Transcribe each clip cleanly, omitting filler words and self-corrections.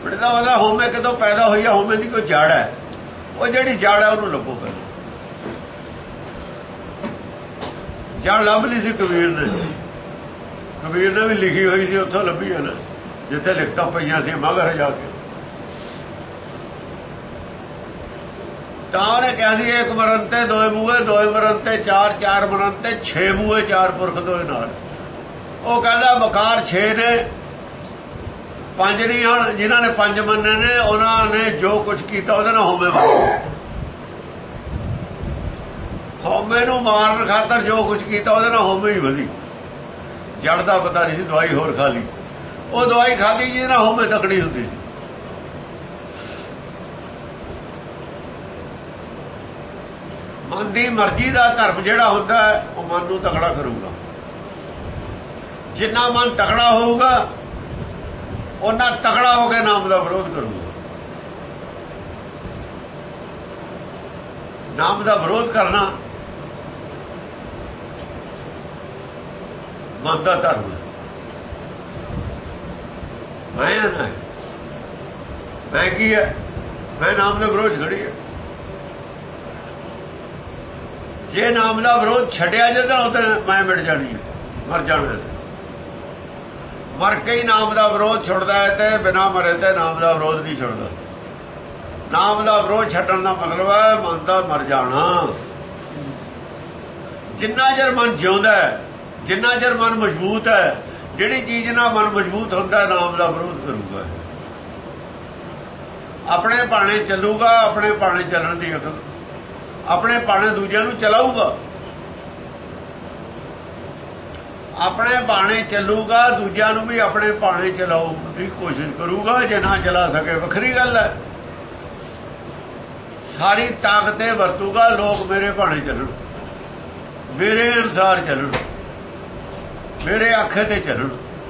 ਮਿਟੇ ਦਾ ਮਤਲਬ ਹੋਮੇ ਕਿਤੋਂ ਪੈਦਾ ਹੋਈ ਆ, ਹੋਮੇ ਦੀ ਕੋਈ ਜੜ ਹੈ, ਉਹ ਜਿਹੜੀ ਜੜ ਹੈ ਉਹਨੂੰ ਲੱਭੋ ਪਹਿਲਾਂ। ਜੜ ਲੱਭ ਲਈ ਸੀ ਕਬੀਰ ਨੇ, ਕਬੀਰ ਨੇ ਵੀ ਲਿਖੀ ਹੋਈ ਸੀ, ਉੱਥੋਂ ਲੱਭੀ ਹੈ ਨਾ, ਜਿੱਥੇ ਲਿਖਤਾਂ ਪਈਆਂ ਸੀ ਮਗਰ ਜਾ ਕੇ। ਤਾਂ ਉਹਨੇ ਕਿਹਾ ਸੀ ਇੱਕ ਮਰਨ ਤੇ ਦੋਏ ਮੂਹੇ, ਦੋਏ ਮਰਨ ਤੇ ਚਾਰ, ਚਾਰ ਮਰਨ ਤੇ 6 ਮੂਹੇ, 4 ਪੁਰਖ ਦੋਏ ਨਾਲ। ਉਹ ਕਹਿੰਦਾ ਵਕਾਰ 6 ਨੇ, 5 ਨਹੀਂ ਹਨ। ਜਿਨ੍ਹਾਂ ਨੇ 5 ਮੰਨੇ ਨੇ ਉਹਨਾਂ ਨੇ ਜੋ ਕੁਝ ਕੀਤਾ ਉਹਦੇ ਨਾਲ ਹੋਮੇ ਮਾਰ, ਹੋਮੇ ਨੂੰ ਮਾਰਨ ਖਾਤਰ ਜੋ ਕੁਝ ਕੀਤਾ ਉਹਦੇ ਨਾਲ ਹੋਮੇ ਹੀ ਵਧੀ। ਜੜ ਦਾ ਪਤਾ ਨਹੀਂ ਸੀ, ਦਵਾਈ ਹੋਰ ਖਾ ਲਈ। ਉਹ ਦਵਾਈ ਖਾਧੀ ਜਿਹਦੇ ਨਾਲ ਹੋਮੇ ਤਕੜੀ ਹੁੰਦੀ ਸੀ। ਮਨ ਦੀ ਮਰਜ਼ੀ ਦਾ ਧਰਮ ਜਿਹੜਾ ਹੁੰਦਾ ਹੈ ਉਹ ਮਨ ਨੂੰ ਤਕੜਾ ਕਰੂਗਾ। ਜਿੰਨਾ ਮਨ ਤਕੜਾ ਹੋਊਗਾ ਉਹਨਾਂ ਤਕੜਾ ਹੋ ਕੇ ਨਾਮ ਦਾ ਵਿਰੋਧ ਕਰੂਗਾ। ਨਾਮ ਦਾ ਵਿਰੋਧ ਕਰਨਾ ਮਨ ਦਾ ਧਰਮ ਹੈ। ਮੈਂ ਕੀ ਹੈ? ਮੈਂ ਨਾਮ ਦਾ ਵਿਰੋਧ ਖੜੀ ਹੈ। ਜੇ ਨਾਮ ਦਾ ਵਿਰੋਧ ਛੱਡਿਆ ਜਾਂਦਾ ਉਹਦੇ ਮੈਂ ਮਿਟ ਜਾਣੀ ਹੈ, ਮਰ ਜਾਣਾ। ਮਰ ਕੇ ਹੀ ਨਾਮ ਦਾ ਵਿਰੋਧ ਛੁੱਟਦਾ ਹੈ, ਤੇ ਬਿਨਾਂ ਮਰੇ ਤੇ ਨਾਮ ਦਾ ਵਿਰੋਧ ਨਹੀਂ ਛੁੱਟਦਾ। ਨਾਮ ਦਾ ਵਿਰੋਧ ਛੱਡਣ ਦਾ ਮਤਲਬ ਹੈ ਮਨ ਦਾ ਮਰ ਜਾਣਾ। ਜਿੰਨਾ ਚਿਰ ਮਨ ਜਿਉਂਦਾ ਹੈ, ਜਿੰਨਾ ਚਿਰ ਮਨ ਮਜ਼ਬੂਤ ਹੈ, ਜਿਹੜੀ ਚੀਜ਼ ਨਾਲ ਮਨ ਮਜ਼ਬੂਤ ਹੁੰਦਾ ਨਾਮ ਦਾ ਵਿਰੋਧ ਕਰੂਗਾ। ਆਪਣੇ ਭਾਣੇ ਚੱਲੂਗਾ, ਆਪਣੇ ਭਾਣੇ ਚੱਲਣ ਦੀ ਅਕਲ, ਆਪਣੇ ਭਾਣੇ ਦੂਜਿਆਂ ਨੂੰ ਚਲਾਊਗਾ। ਆਪਣੇ ਬਾਣੇ ਚੱਲੂਗਾ, ਦੂਜਿਆਂ ਨੂੰ ਵੀ ਆਪਣੇ ਬਾਣੇ ਚਲਾਉਣ ਦੀ ਕੋਸ਼ਿਸ਼ ਕਰੂਗਾ। ਜੇ ਨਾ ਚਲਾ ਸਕੇ ਵੱਖਰੀ ਗੱਲ ਹੈ। ਸਾਰੀ ਤਾਕਤ ਵਰਤੂਗਾ, ਲੋਕ ਮੇਰੇ ਬਾਣੇ ਚੱਲਣ, ਮੇਰੇ ਅਨੁਸਾਰ ਚੱਲਣ, ਮੇਰੇ ਆਖੇ ਤੇ ਚੱਲਣ,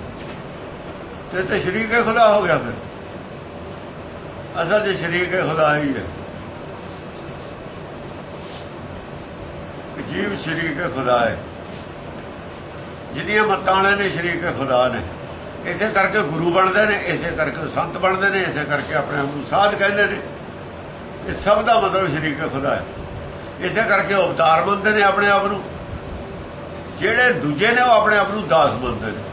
ਤੇ ਸ਼ਰੀਕੇ ਖੁਦਾ ਹੋ ਗਿਆ। ਫਿਰ ਅਸਲ 'ਚ ਸ਼ਰੀਕੇ ਖੁਦਾ ਹੀ ਹੈ। ਜੀਵ ਸ਼ਰੀਕੇ ਖੁਦਾ ਹੈ। ਜਿੰਨੀਆਂ ਮੱਤਾਂ ਵਾਲੇ ਨੇ ਸ਼ਰੀਕੇ ਖੁਦਾ ਨੇ। ਇਸੇ ਕਰਕੇ ਗੁਰੂ ਬਣਦੇ ਨੇ, ਇਸੇ ਕਰਕੇ ਸੰਤ ਬਣਦੇ ਨੇ, ਇਸੇ ਕਰਕੇ ਆਪਣੇ ਆਪ ਨੂੰ ਸਾਧ ਕਹਿੰਦੇ ਨੇ। ਇਹ ਸਭ ਦਾ ਮਤਲਬ ਸ਼ਰੀਕੇ ਖੁਦਾ ਹੈ। ਇਸੇ ਕਰਕੇ ਉਹ ਅਵਤਾਰ ਮੰਨਦੇ ਨੇ ਆਪਣੇ ਆਪ ਨੂੰ। ਜਿਹੜੇ ਦੂਜੇ ਨੇ ਉਹ ਆਪਣੇ ਆਪ ਨੂੰ ਦਾਸ ਮੰਨਦੇ ਨੇ।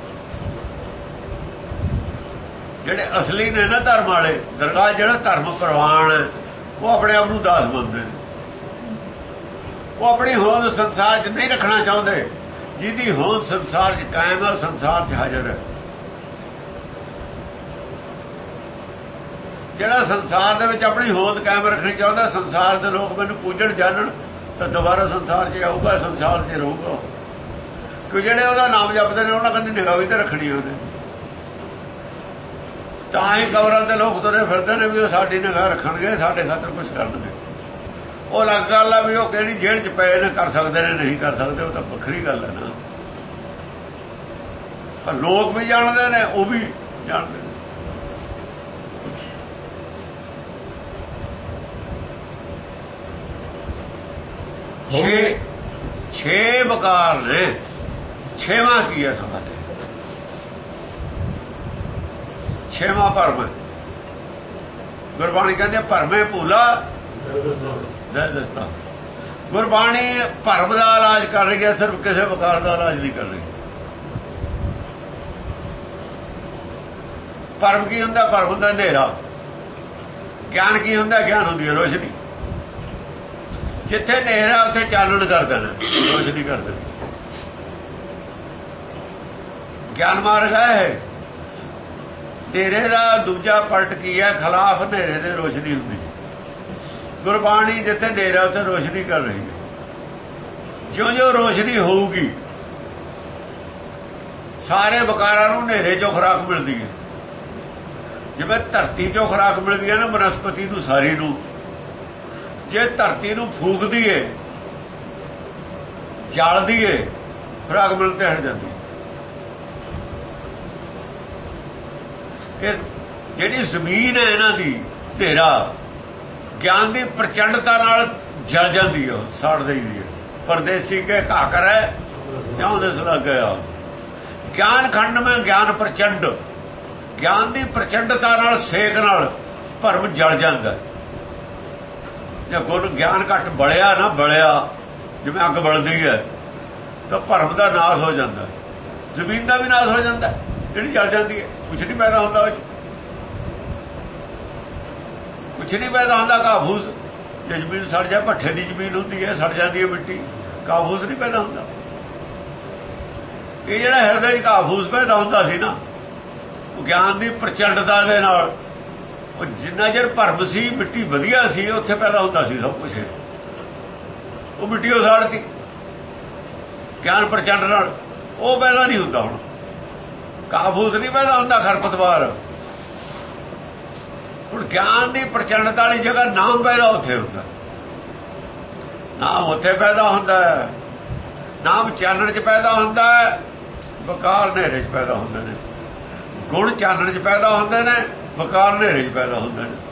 ਜਿਹੜੇ ਅਸਲੀ ਨੇ ਨਾ ਧਰਮ ਵਾਲੇ, ਦਰਗਾਹ ਜਿਹੜਾ ਧਰਮ ਪ੍ਰਵਾਨ ਹੈ, ਉਹ ਆਪਣੇ ਆਪ ਨੂੰ ਦਾਸ ਮੰਨਦੇ ਨੇ। ਉਹ ਆਪਣੀ ਹੋਂਦ ਸੰਸਾਰ 'ਚ ਨਹੀਂ ਰੱਖਣਾ ਚਾਹੁੰਦੇ। ਜਿਹਦੀ ਹੋਂਦ ਸੰਸਾਰ 'ਚ ਕਾਇਮ ਹੈ ਉਹ ਸੰਸਾਰ 'ਚ ਹਾਜ਼ਰ ਹੈ। ਜਿਹੜਾ ਸੰਸਾਰ ਦੇ ਵਿੱਚ ਆਪਣੀ ਹੋਂਦ ਕਾਇਮ ਰੱਖਣੀ ਚਾਹੁੰਦਾ, ਸੰਸਾਰ ਦੇ ਲੋਕ ਮੈਨੂੰ ਪੂਜਣ ਜਾਣਨ, ਤਾਂ ਦੁਬਾਰਾ ਸੰਸਾਰ 'ਚ ਆਊਗਾ, ਸੰਸਾਰ 'ਚ ਰਹੂਗਾ। ਕਿ ਜਿਹੜੇ ਉਹਦਾ ਨਾਮ ਜਪਦੇ ਨੇ ਉਹਨਾਂ ਕੰਨੀ ਨਿਗਾਹ ਵੀ ਤਾਂ ਰੱਖਣੀ ਉਹਨੇ। ਤਾਂ ਹੀ ਕਬਰਾਂ ਦੇ ਲੋਕ ਤੁਰੇ ਫਿਰਦੇ ਨੇ ਵੀ ਉਹ ਸਾਡੀ ਨਿਗਾਹ ਰੱਖਣਗੇ, ਸਾਡੇ ਖਾਤਰ ਕੁਝ ਕਰਨਗੇ। ਉਹ ਅਲੱਗ ਗੱਲ ਆ ਵੀ ਉਹ ਕਿਹੜੀ ਜੇਲ੍ਹ 'ਚ ਪਏ ਨੇ, ਕਰ ਸਕਦੇ ਨੇ ਨਹੀਂ ਕਰ ਸਕਦੇ, ਉਹ ਤਾਂ ਵੱਖਰੀ ਗੱਲ ਹੈ ਨਾ। ਪਰ ਲੋਕ ਵੀ ਜਾਣਦੇ ਨੇ, ਉਹ ਵੀ ਜਾਣਦੇ ਨੇ। ਛੇ ਵਕਾਰ ਨੇ। 6ਵਾਂ ਕੀ ਹੈ ਸਮਾਂ? 6ਵਾਂ ਭਰਮ। ਗੁਰਬਾਣੀ ਕਹਿੰਦੇ ਭਰਮੇ ਭੂਲਾ ਦਸਤਾ। ਗੁਰਬਾਣੀ ਭਰਮ ਦਾ ਇਲਾਜ ਕਰ ਰਹੀ ਹੈ, ਸਿਰਫ ਕਿਸੇ ਵਕਾਰ ਦਾ ਇਲਾਜ ਨਹੀਂ ਕਰ ਰਹੀ। ਭਰਮ ਕੀ ਹੁੰਦਾ? ਭਰਮ ਹੁੰਦਾ ਹਨੇਰਾ। ਗਿਆਨ ਕੀ ਹੁੰਦਾ? ਗਿਆਨ ਹੁੰਦੀ ਹੈ ਰੋਸ਼ਨੀ। ਜਿੱਥੇ ਹਨੇਰਾ ਉੱਥੇ ਚਾਨਣ ਕਰ ਦੇਣਾ, ਰੋਸ਼ਨੀ ਕਰ ਦੇਣੀ। ਗਿਆਨ ਮਾਰਗ ਹੈ। ਹਨੇਰੇ ਦਾ ਦੂਜਾ ਪਲਟ ਕੀ ਹੈ? ਖਿਲਾਫ ਹਨੇਰੇ ਦੇ ਰੋਸ਼ਨੀ ਹੁੰਦੀ। ਗੁਰਬਾਣੀ ਜਿੱਥੇ ਹਨੇਰਾ ਉੱਥੇ ਰੋਸ਼ਨੀ ਕਰ ਰਹੀ ਹੈ। ਜਿਉਂ-ਜਿਉਂ ਰੋਸ਼ਨੀ ਹੋਊਗੀ ਸਾਰੇ ਵਕਾਰਾਂ ਨੂੰ ਹਨੇਰੇ 'ਚੋਂ ਖੁਰਾਕ ਮਿਲਦੀ ਹੈ। ਜਿਵੇਂ ਧਰਤੀ 'ਚੋਂ ਖੁਰਾਕ ਮਿਲਦੀ ਹੈ ਨਾ ਬਨਸਪਤੀ ਨੂੰ, ਸਾਰੀ ਨੂੰ। ਜੇ ਧਰਤੀ ਨੂੰ ਫੂਕ ਦੀਏ, ਜਲ ਦੀਏ, ਖੁਰਾਕ ਮਿਲ ਤੇ ਹਟ ਜਾਂਦੀ। ਇਹ ਜਿਹੜੀ ਜ਼ਮੀਨ ਹੈ ਇਹਨਾਂ ਦੀ ਹਨੇਰਾ ਗਿਆਨ ਦੀ ਪ੍ਰਚੰਡਤਾ ਨਾਲ ਜਲ ਜਾਂਦੀ ਹੈ, ਸਾੜ ਦੇਈਦੀ ਹੈ। ਪਰਦੇਸੀ ਕੇ ਘਾਕਰ ਹੈ ਜਿਉਂ ਦਿਸ ਲੱਗ ਗਿਆ। ਗਿਆਨ ਖੰਡ ਮੈਂ ਗਿਆਨ ਪ੍ਰਚੰਡ। ਗਿਆਨ ਦੀ ਪ੍ਰਚੰਡਤਾ ਨਾਲ, ਸੇਕ ਨਾਲ ਭਰਮ ਜਲ ਜਾਂਦਾ। ਜੇ ਗੁਣ ਗਿਆਨ ਘੱਟ ਬਲਿਆ ਨਾ, ਬਲਿਆ ਜਿਵੇਂ ਅੱਗ ਬਲਦੀ ਹੈ, ਤਾਂ ਭਰਮ ਦਾ ਨਾਸ਼ ਹੋ ਜਾਂਦਾ। ਜ਼ਮੀਨ ਦਾ ਵੀ ਨਾਸ਼ ਹੋ ਜਾਂਦਾ ਜਿਹੜੀ ਜਲ ਜਾਂਦੀ ਹੈ। ਕੁਛ ਨਹੀਂ ਪੈਦਾ ਹੁੰਦਾ, ਕੁਛ ਨਹੀਂ ਪੈਦਾ ਹੁੰਦਾ। ਕਾਫੂਸ ਜੇ ਜ਼ਮੀਨ ਸੜ ਜਾ, ਭੱਠੇ ਦੀ ਜ਼ਮੀਨ ਹੁੰਦੀ ਹੈ, ਸੜ ਜਾਂਦੀ ਹੈ ਮਿੱਟੀ, ਕਾਫੂਸ ਨਹੀਂ ਪੈਦਾ ਹੁੰਦਾ। ਇਹ ਜਿਹੜਾ ਹਿਰਦੇ 'ਚ ਕਾਫੂਸ ਪੈਦਾ ਹੁੰਦਾ ਸੀ ਨਾ, ਉਹ ਗਿਆਨ ਦੀ ਪ੍ਰਚੰਡਤਾ ਦੇ ਨਾਲ, ਉਹ ਜਿੰਨਾ ਚਿਰ ਭਰਮ ਸੀ, ਮਿੱਟੀ ਵਧੀਆ ਸੀ, ਉੱਥੇ ਪੈਦਾ ਹੁੰਦਾ ਸੀ ਸਭ ਕੁਛ। ਉਹ ਮਿੱਟੀ ਉਹ ਸਾੜਤੀ ਗਿਆਨ ਪ੍ਰਚੰਡ ਨਾਲ, ਉਹ ਪੈਦਾ ਨਹੀਂ ਹੁੰਦਾ। ਹੁਣ ਕਾਫੂਸ ਨਹੀਂ ਪੈਦਾ ਹੁੰਦਾ, ਖਰਪਤਵਾਰ। ਹੁਣ ਗਿਆਨ ਦੀ ਪ੍ਰਚੰਡਤਾ ਵਾਲੀ ਜਗ੍ਹਾ ਨਾਮ ਪੈਦਾ ਉੱਥੇ ਹੁੰਦਾ। ਨਾਮ ਉੱਥੇ ਪੈਦਾ ਹੁੰਦਾ ਹੈ। ਨਾਮ ਚਾਨਣ 'ਚ ਪੈਦਾ ਹੁੰਦਾ ਹੈ, ਵਿਕਾਰ ਹਨੇਰੇ 'ਚ ਪੈਦਾ ਹੁੰਦੇ ਨੇ। ਗੁਣ ਚਾਨਣ 'ਚ ਪੈਦਾ ਹੁੰਦੇ ਨੇ, ਵਿਕਾਰ ਹਨੇਰੇ 'ਚ ਪੈਦਾ ਹੁੰਦੇ ਨੇ।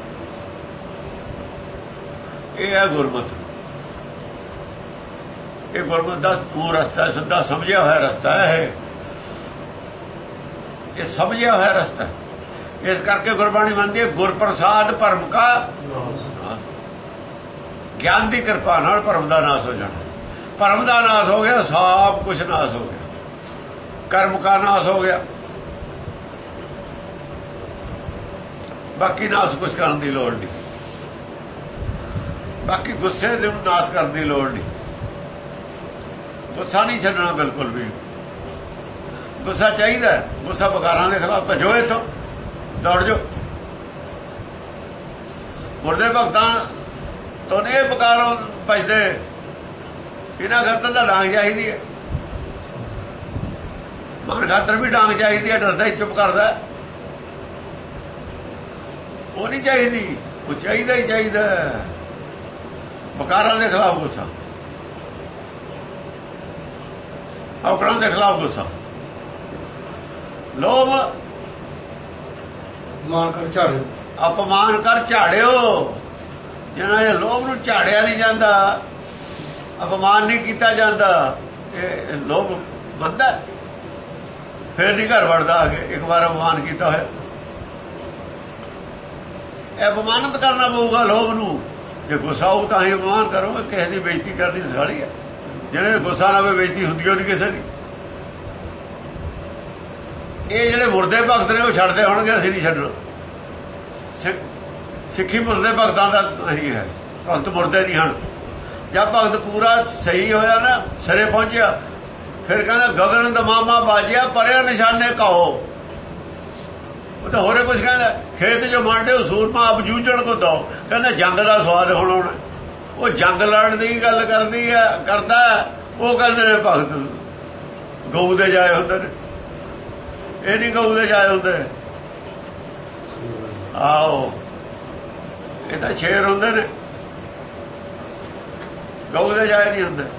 ਇਹ ਹੈ ਗੁਰਮਤਿ। ਇਹ ਗੁਰਮਤਿ ਦਾ ਉਹ ਰਸਤਾ, ਸਿੱਧਾ ਸਮਝਿਆ ਹੋਇਆ ਰਸਤਾ ਹੈ। ਇਹ ਸਮਝਿਆ ਹੋਇਆ ਰਸਤਾ। ਇਸ ਕਰਕੇ ਗੁਰਬਾਣੀ ਮੰਨਦੀ ਹੈ ਗੁਰ ਪ੍ਰਸਾਦ ਭਰਮ ਕਾ ਨਾਸ। ਗਿਆਨ ਦੀ ਕਿਰਪਾ ਨਾਲ ਭਰਮ ਦਾ ਨਾਸ ਹੋ ਜਾਣਾ। ਭਰਮ ਦਾ ਨਾਸ ਹੋ ਗਿਆ, ਸਭ ਕੁਝ ਨਾਸ ਹੋ ਗਿਆ। ਕਰਮ ਕਾ ਨਾਸ ਹੋ ਗਿਆ, ਬਾਕੀ ਨਾਸ ਕੁਝ ਕਰਨ ਦੀ ਲੋੜ ਨਹੀਂ। ਬਾਕੀ ਗੁੱਸੇ ਦੇ ਨਾਸ ਕਰਨ ਦੀ ਲੋੜ ਨਹੀਂ। ਗੁੱਸਾ ਨਹੀਂ ਛੱਡਣਾ ਬਿਲਕੁਲ ਵੀ। ਗੁੱਸਾ ਚਾਹੀਦਾ, ਗੁੱਸਾ ਵਿਕਾਰਾਂ ਦੇ ਖਿਲਾਫ। ਭਜੋ ਇੱਥੋਂ, ਦੌੜ ਜਾਓ। ਮੁਰਦੇ ਭਗਤਾਂ ਤੋਂ ਨੇ ਵਿਕਾਰਾਂ ਭਜਦੇ। ਇਹਨਾਂ ਖਾਤਰ ਤਾਂ ਡਾਂਗ ਚਾਹੀਦੀ ਹੈ। ਮਨ ਖਾਤਰ ਵੀ ਡਾਂਗ ਚਾਹੀਦੀ ਹੈ। ਡਰਦਾ ਹੀ ਚੁੱਪ ਕਰਦਾ, ਉਹ ਨਹੀਂ ਚਾਹੀਦੀ। ਉਹ ਚਾਹੀਦਾ ਹੀ ਚਾਹੀਦਾ ਵਿਕਾਰਾਂ ਦੇ ਖਿਲਾਫ ਗੁੱਸਾ, ਔਕੜਾਂ ਦੇ ਖਿਲਾਫ ਗੁੱਸਾ। ਲੋਭ ਅਪਮਾਨ ਕਰ ਝਾੜਿਓ, ਅਪਮਾਨ ਕਰ ਝਾੜਿਓ। ਜਿਹਨਾਂ ਦੇ ਲੋਭ ਨੂੰ ਝਾੜਿਆ ਨਹੀਂ ਜਾਂਦਾ, ਅਪਮਾਨ ਨਹੀਂ ਕੀਤਾ ਜਾਂਦਾ, ਇਹ ਲੋਭ ਮੰਨਦਾ, ਫਿਰ ਨਹੀਂ ਘਰ ਵੜਦਾ ਆ ਕੇ। ਇੱਕ ਵਾਰ ਅਪਮਾਨ ਕੀਤਾ ਹੋਇਆ, ਇਹ ਅਪਮਾਨਿਤ ਕਰਨਾ ਪਊਗਾ ਲੋਭ ਨੂੰ। ਜੇ ਗੁੱਸਾ ਹੋਊ ਤਾਂ ਹੀ ਅਪਮਾਨ ਕਰੋ। ਕਿਸੇ ਦੀ ਬੇਇੱਜ਼ਤੀ ਕਰਨੀ ਸਿਖਾਲੀ ਹੈ। ਜਿਹਨੇ ਗੁੱਸਾ ਨਾ ਹੋਵੇ, ਬੇਇੱਜ਼ਤੀ ਹੁੰਦੀ ਹੋ ਨਹੀਂ ਕਿਸੇ ਦੀ। ਇਹ ਜਿਹੜੇ ਮੁਰਦੇ ਭਗਤ ਨੇ ਉਹ ਛੱਡਦੇ ਹੋਣਗੇ, ਅਸੀਂ ਨਹੀਂ ਛੱਡਣਾ। ਸਿੱਖੀ ਮੁਰਦੇ ਭਗਤਾਂ ਦਾ ਨਹੀਂ ਹੈ। ਭਗਤ ਮੁਰਦੇ ਨਹੀਂ ਹਨ। ਜਦ ਭਗਤ ਪੂਰਾ ਸਹੀ ਹੋਇਆ ਨਾ, ਸਿਰੇ ਪਹੁੰਚਿਆ, ਫਿਰ ਕਹਿੰਦਾ ਗਗਨ ਦਮਾਮਾ ਬਾਜਿਆ, ਪਰਿਆ ਨਿਸ਼ਾਨੇ ਕਹੋ। ਉਹ ਤਾਂ ਹੋਰੇ ਕੁਝ ਕਹਿੰਦਾ, ਖੇਤ ਜੋ ਮਾਂਡੇ ਸੂਰਮਾ ਆਪ ਜੂਝਣ ਕੋ ਦੋ। ਕਹਿੰਦਾ ਜੰਗ ਦਾ ਸਵਾਦ ਹੁਣ ਆਉਣਾ। ਉਹ ਜੰਗ ਲੜਨ ਦੀ ਗੱਲ ਕਰਦੀ ਹੈ, ਕਰਦਾ। ਉਹ ਕਹਿੰਦੇ ਨੇ ਭਗਤ ਗਊ ਦੇ ਜਾਏ ਹੁੰਦੇ ਨੇ। ਇਹ ਨਹੀਂ ਗਊ ਦੇ ਜਾਏ ਹੁੰਦੇ। ਆਓ, ਇਹ ਤਾਂ ਸ਼ੇਰ ਹੁੰਦੇ ਨੇ, ਗਊ ਦੇ ਜਾਏ ਨਹੀਂ ਹੁੰਦੇ।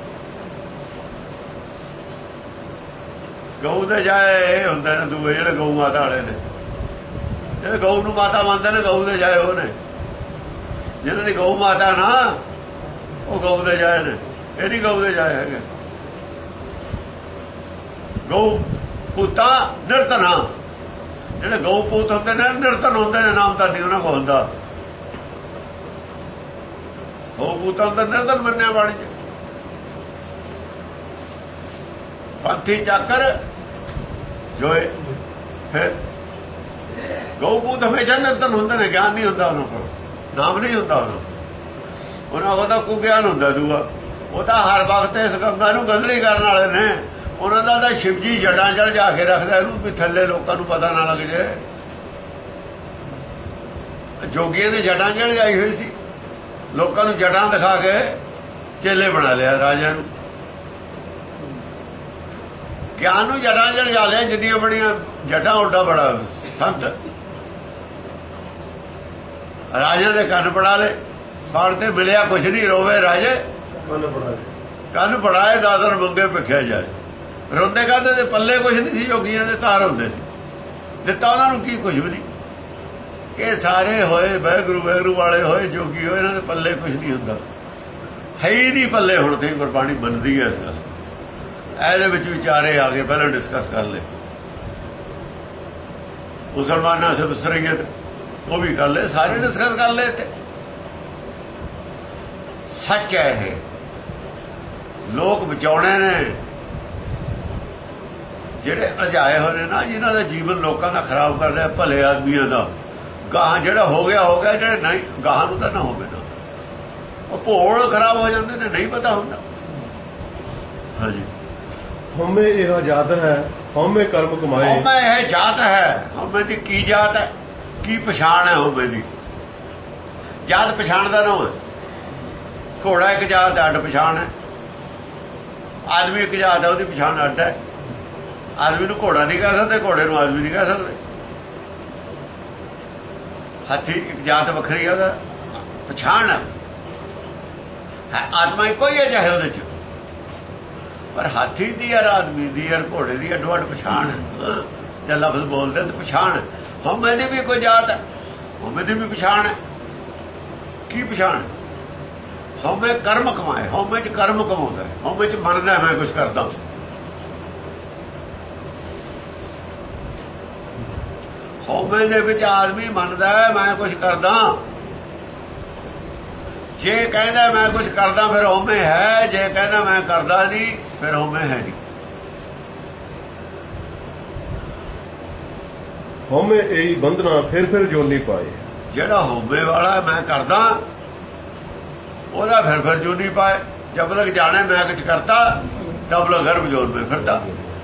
ਗਊ ਦੇ ਜਾਏ ਇਹ ਹੁੰਦੇ ਨੇ ਦੂਏ, ਜਿਹੜੇ ਗਊ ਮਾਤਾ ਵਾਲੇ ਨੇ, ਜਿਹੜੇ ਗਊ ਨੂੰ ਮਾਤਾ ਮੰਨਦੇ ਨੇ, ਗਊ ਦੇ ਜਾਏ ਉਹ ਨੇ। ਜਿਹਨਾਂ ਦੀ ਗਊ ਮਾਤਾ ਨਾ, ਉਹ ਗਊ ਦੇ ਜਾਏ ਨੇ। ਇਹ ਨਹੀਂ ਗਊ ਦੇ ਜਾਏ ਹੈਗੇ। ਗਊ ਪੁੱਤਾਂ ਨਿਰਤਨਾ, ਜਿਹੜੇ ਗਊ ਪੁੱਤ ਹੁੰਦੇ ਨੇ ਨਿਰਤਨ ਹੁੰਦੇ ਨੇ। ਨਾਮ ਤਾਂ ਨਹੀਂ ਉਹਨਾਂ ਕੋਲ ਹੁੰਦਾ। ਗਊ ਪੁੱਤਾਂ ਦਾ ਨਿਰਤਨ ਮੰਨਿਆ ਬਾਣੀ ਚ। ਪੰਥੀ ਚਾਕਰ ਜੋਏ। ਫਿਰ ਗਊ ਪੁੱਤ ਹਮੇਸ਼ਾ ਨਿਰਤਨ ਹੁੰਦੇ ਨੇ। ਗਿਆਨ ਨਹੀਂ ਹੁੰਦਾ ਉਹਨਾਂ ਕੋਲ, ਨਾਮ ਨਹੀਂ ਹੁੰਦਾ ਉਹਨਾਂ ਕੋਲ ਤਾਂ ਕੋਈ ਗਿਆਨ ਹੁੰਦਾ ਦੂਆ। ਉਹ ਤਾਂ ਹਰ ਵਕਤ ਇਸ ਗੰਗਾ ਨੂੰ ਗੰਧਲੀ ਕਰਨ ਵਾਲੇ ਨੇ। ਉਹਨਾਂ ਦਾ ਤਾਂ ਸ਼ਿਵ ਜੀ ਜੜਾਂ ਚੜ ਜਾ ਕੇ ਰੱਖਦਾ ਇਹਨੂੰ, ਵੀ ਥੱਲੇ ਲੋਕਾਂ ਨੂੰ ਪਤਾ ਨਾ ਲੱਗ ਜਾਏ। ਜੋਗੀਆਂ ਨੇ ਜੜਾਂ ਚੜ ਜਾਈ ਹੋਈ ਸੀ, ਲੋਕਾਂ ਨੂੰ ਜੜਾਂ ਦਿਖਾ ਕੇ ਚੇਲੇ ਬਣਾ ਲਿਆ ਰਾਜਿਆਂ ਨੂੰ। ਗਿਆਨ ਨੂੰ ਜੜਾਂ ਚੜ ਜਾ ਲਿਆ। ਜਿੰਨੀਆਂ ਬੜੀਆਂ ਜੜਾਂ ਉੱਡਾ ਬੜਾ ਸੰਤ। ਰਾਜਿਆਂ ਦੇ ਕੰਨ ਪੜਾ ਲਏ। ਬਾੜ ਤੇ ਮਿਲਿਆ ਕੁਛ ਨਹੀਂ, ਰੋਵੇ ਰਾਜੇ ਕੰਨ ਪੜਾਏ, ਦਾਦਰ ਮੰਗੇ ਭਿੱਖਿਆ ਜਾਏ। ਰੋਂਦੇ ਕਹਿੰਦੇ ਤੇ ਪੱਲੇ ਕੁਛ ਨਹੀਂ ਸੀ। ਜੋਗੀਆਂ ਦੇ ਤਾਰ ਹੁੰਦੇ ਸੀ, ਦਿੱਤਾ ਉਹਨਾਂ ਨੂੰ ਕੀ? ਕੁਛ ਵੀ ਨਹੀਂ। ਇਹ ਸਾਰੇ ਹੋਏ ਵਾਹਿਗੁਰੂ ਵਾਹਿਗੁਰੂ ਵਾਲੇ ਹੋਏ, ਜੋਗੀ ਹੋਏ, ਇਹਨਾਂ ਦੇ ਪੱਲੇ ਕੁਛ ਨਹੀਂ ਹੁੰਦਾ। ਹੈ ਹੀ ਨਹੀਂ ਪੱਲੇ। ਹੁਣ ਤੇ ਗੁਰਬਾਣੀ ਮੰਨਦੀ ਹੈ ਇਸ ਗੱਲ। ਇਹਦੇ ਵਿੱਚ ਵਿਚਾਰੇ ਆ ਗਏ, ਪਹਿਲਾਂ ਡਿਸਕਸ ਕਰ ਲਏ। ਮੁਸਲਮਾਨਾਂ ਸੇ ਬਸਰੀਅਤ ਉਹ ਵੀ ਕਰ ਲਏ, ਸਾਰੇ ਡਿਸਕਸ ਕਰ ਲਏ। ਤੇ ਸੱਚ ਹੈ ਇਹ, ਲੋਕ ਬਚਾਉਣੇ ਨੇ ਜਿਹੜੇ ਅਜਾਏ ਹੋਏ ਨੇ ਨਾ, ਜਿਨ੍ਹਾਂ ਦਾ ਜੀਵਨ ਲੋਕਾਂ ਦਾ ਖਰਾਬ ਕਰ ਰਿਹਾ, ਭਲੇ ਆਦਮੀਆਂ ਦਾ। ਗਾਹਾਂ ਜਿਹੜਾ ਹੋ ਗਿਆ ਹੋ ਗਿਆ, ਜਿਹੜੇ ਨਹੀਂ ਗਾਹਾਂ ਨੂੰ ਤਾਂ ਨਾ ਹੋਵੇ ਨਾ, ਉਹ ਭੋਲ ਖਰਾਬ ਹੋ ਜਾਂਦੇ ਨੇ, ਨਹੀਂ ਪਤਾ ਹੁੰਦਾ। ਹਾਂਜੀ, ਹਉਮੈ ਇਹ ਜਾਤ ਹੈ, ਹਉਮੈ ਕਰਮ ਕਮਾਏ। ਹਉਮੈ ਇਹ ਜਾਤ ਹੈ, ਹਉਮੈ ਦੀ ਕੀ ਜਾਤ ਹੈ, ਕੀ ਪਛਾਣ ਹੈ ਹਉਮੈ ਦੀ? ਜਾਤ ਪਛਾਣ ਦਾ ਨਾਮ ਹੈ। ਘੋੜਾ ਇੱਕ ਜਾਤ ਅੱਡ ਪਛਾਣ ਹੈ, ਆਦਮੀ ਇੱਕ ਜਾਤ ਹੈ, ਉਹਦੀ ਪਛਾਣ ਅੱਡ ਹੈ। ਆਦਮੀ ਨੂੰ ਘੋੜਾ ਨਹੀਂ ਕਹਿ ਸਕਦੇ, ਘੋੜੇ ਨੂੰ ਆਦਮੀ ਨਹੀਂ ਕਹਿ ਸਕਦੇ। ਹਾਥੀ ਇੱਕ ਜਾਤ ਵੱਖਰੀ ਹੈ, ਉਹਦਾ ਪਛਾਣ ਹੈ। ਆਤਮਾ ਇੱਕੋ ਹੀ ਹੈ ਚਾਹੇ ਉਹਦੇ ਚ, ਪਰ ਹਾਥੀ ਦੀ ਯਾਰ ਆਦਮੀ ਦੀ ਯਾਰ ਘੋੜੇ ਦੀ ਅੱਡੋ ਅੱਡ ਪਛਾਣ ਹੈ। ਜਾਂ ਲਫ਼ਜ਼ ਬੋਲਦੇ ਤਾਂ ਪਛਾਣ। ਹਉਮੈ ਦੀ ਵੀ ਕੋਈ ਜਾਤ ਹੈ, ਹਉਮੈ ਦੀ ਵੀ ਪਛਾਣ ਹੈ। ਕੀ ਪਛਾਣ? ਹਉਮੈ ਕਰਮ ਕਮਾਏ, ਹਉਮੈ ਚ ਕਰਮ ਕਮਾਉਂਦਾ, ਹਉਮੈ ਚ ਮੰਨਦਾ ਮੈਂ ਕੁਛ ਕਰਦਾ। ਹਉਮੈ ਦੇ ਵਿੱਚ ਆਦਮੀ ਮੰਨਦਾ ਮੈਂ ਕੁਛ ਕਰਦਾ। ਜੇ ਕਹਿੰਦਾ ਮੈਂ ਕੁਛ ਕਰਦਾ ਫਿਰ ਹਉਮੈ ਹੈ, ਜੇ ਕਹਿੰਦਾ ਮੈਂ ਕਰਦਾ ਨਹੀਂ ਫਿਰ ਹਉਮੈ ਹੈ ਨਹੀਂ। ਹਉਮੈ ਇਹੀ ਬੰਧਨਾ ਫਿਰ ਜੋਨੀ ਪਾਏ। ਜਿਹੜਾ ਹਉਮੈ ਵਾਲਾ ਮੈਂ ਕਰਦਾ ਉਹਦਾ ਫਿਰ ਜੋਨੀ ਪਾਏ। ਜਬ ਲਗ ਜਾਣੇ ਮੈਂ ਕੁਛ ਕਰਤਾ ਤਬ ਲਗ ਗਰਭ ਜੋਨ में ਫਿਰਦਾ।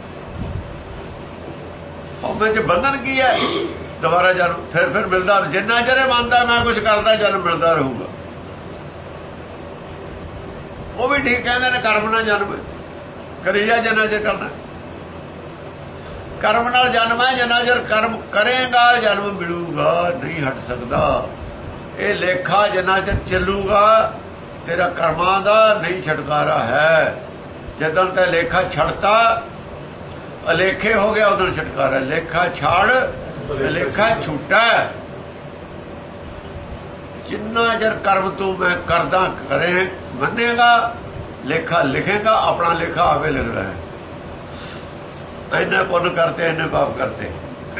ਹਉਮੈ ਚ ਬੰਧਨ ਕੀ ਹੈ? ਦੁਬਾਰਾ ਜਨਮ ਫਿਰ ਮਿਲਦਾ। ਜਿੰਨਾ ਚਿਰ ਮੰਨਦਾ ਮੈਂ ਕੁਛ ਕਰਦਾ ਜਨਮ ਮਿਲਦਾ ਰਹੂਗਾ। ਉਹ ਵੀ ਠੀਕ ਕਹਿੰਦੇ ਨੇ ਕਰਮ ਨਾਲ ਜਨਮ ਕਰੀ ਜਾ, ਜਿੰਨਾ ਚਿਰ ਕਰਨਾ ਕਰਮ ਨਾਲ ਜਨਮ ਹੈ। ਜਿੰਨਾ ਚਿਰ ਕਰਮ ਕਰੇਗਾ ਜਨਮ ਮਿਲੂਗਾ, ਨਹੀਂ ਹਟ ਸਕਦਾ। ਇਹ ਲੇਖਾ ਜਿੰਨਾ ਚਿਰ ਚੱਲੂਗਾ ਤੇਰਾ ਕਰਮਾਂ ਦਾ ਨਹੀਂ ਛੁਟਕਾਰਾ ਹੈ। ਜਦੋਂ ਤੇ ਲੇਖਾ ਛੱਡਤਾ ਅਲੇਖੇ ਹੋ ਗਿਆ ਉਦੋਂ ਛੁਟਕਾਰਾ। ਲੇਖਾ ਛਾੜ ਲੇਖਾ ਛੁੱਟਾ। ਜਿੰਨਾ ਚਿਰ ਕਰਮ ਤੂੰ ਮੈਂ ਕਰਦਾ ਕਰੇ ਮੰਨੇਗਾ, ਲੇਖਾ ਲਿਖੇਗਾ। ਆਪਣਾ ਲੇਖਾ ਆਵੇ ਲਿਖਦਾ ਹੈ। ਇੰਨੇ ਪੁੰਨ ਕਰਤੇ, ਇੰਨੇ ਪਾਪ ਕਰਤੇ,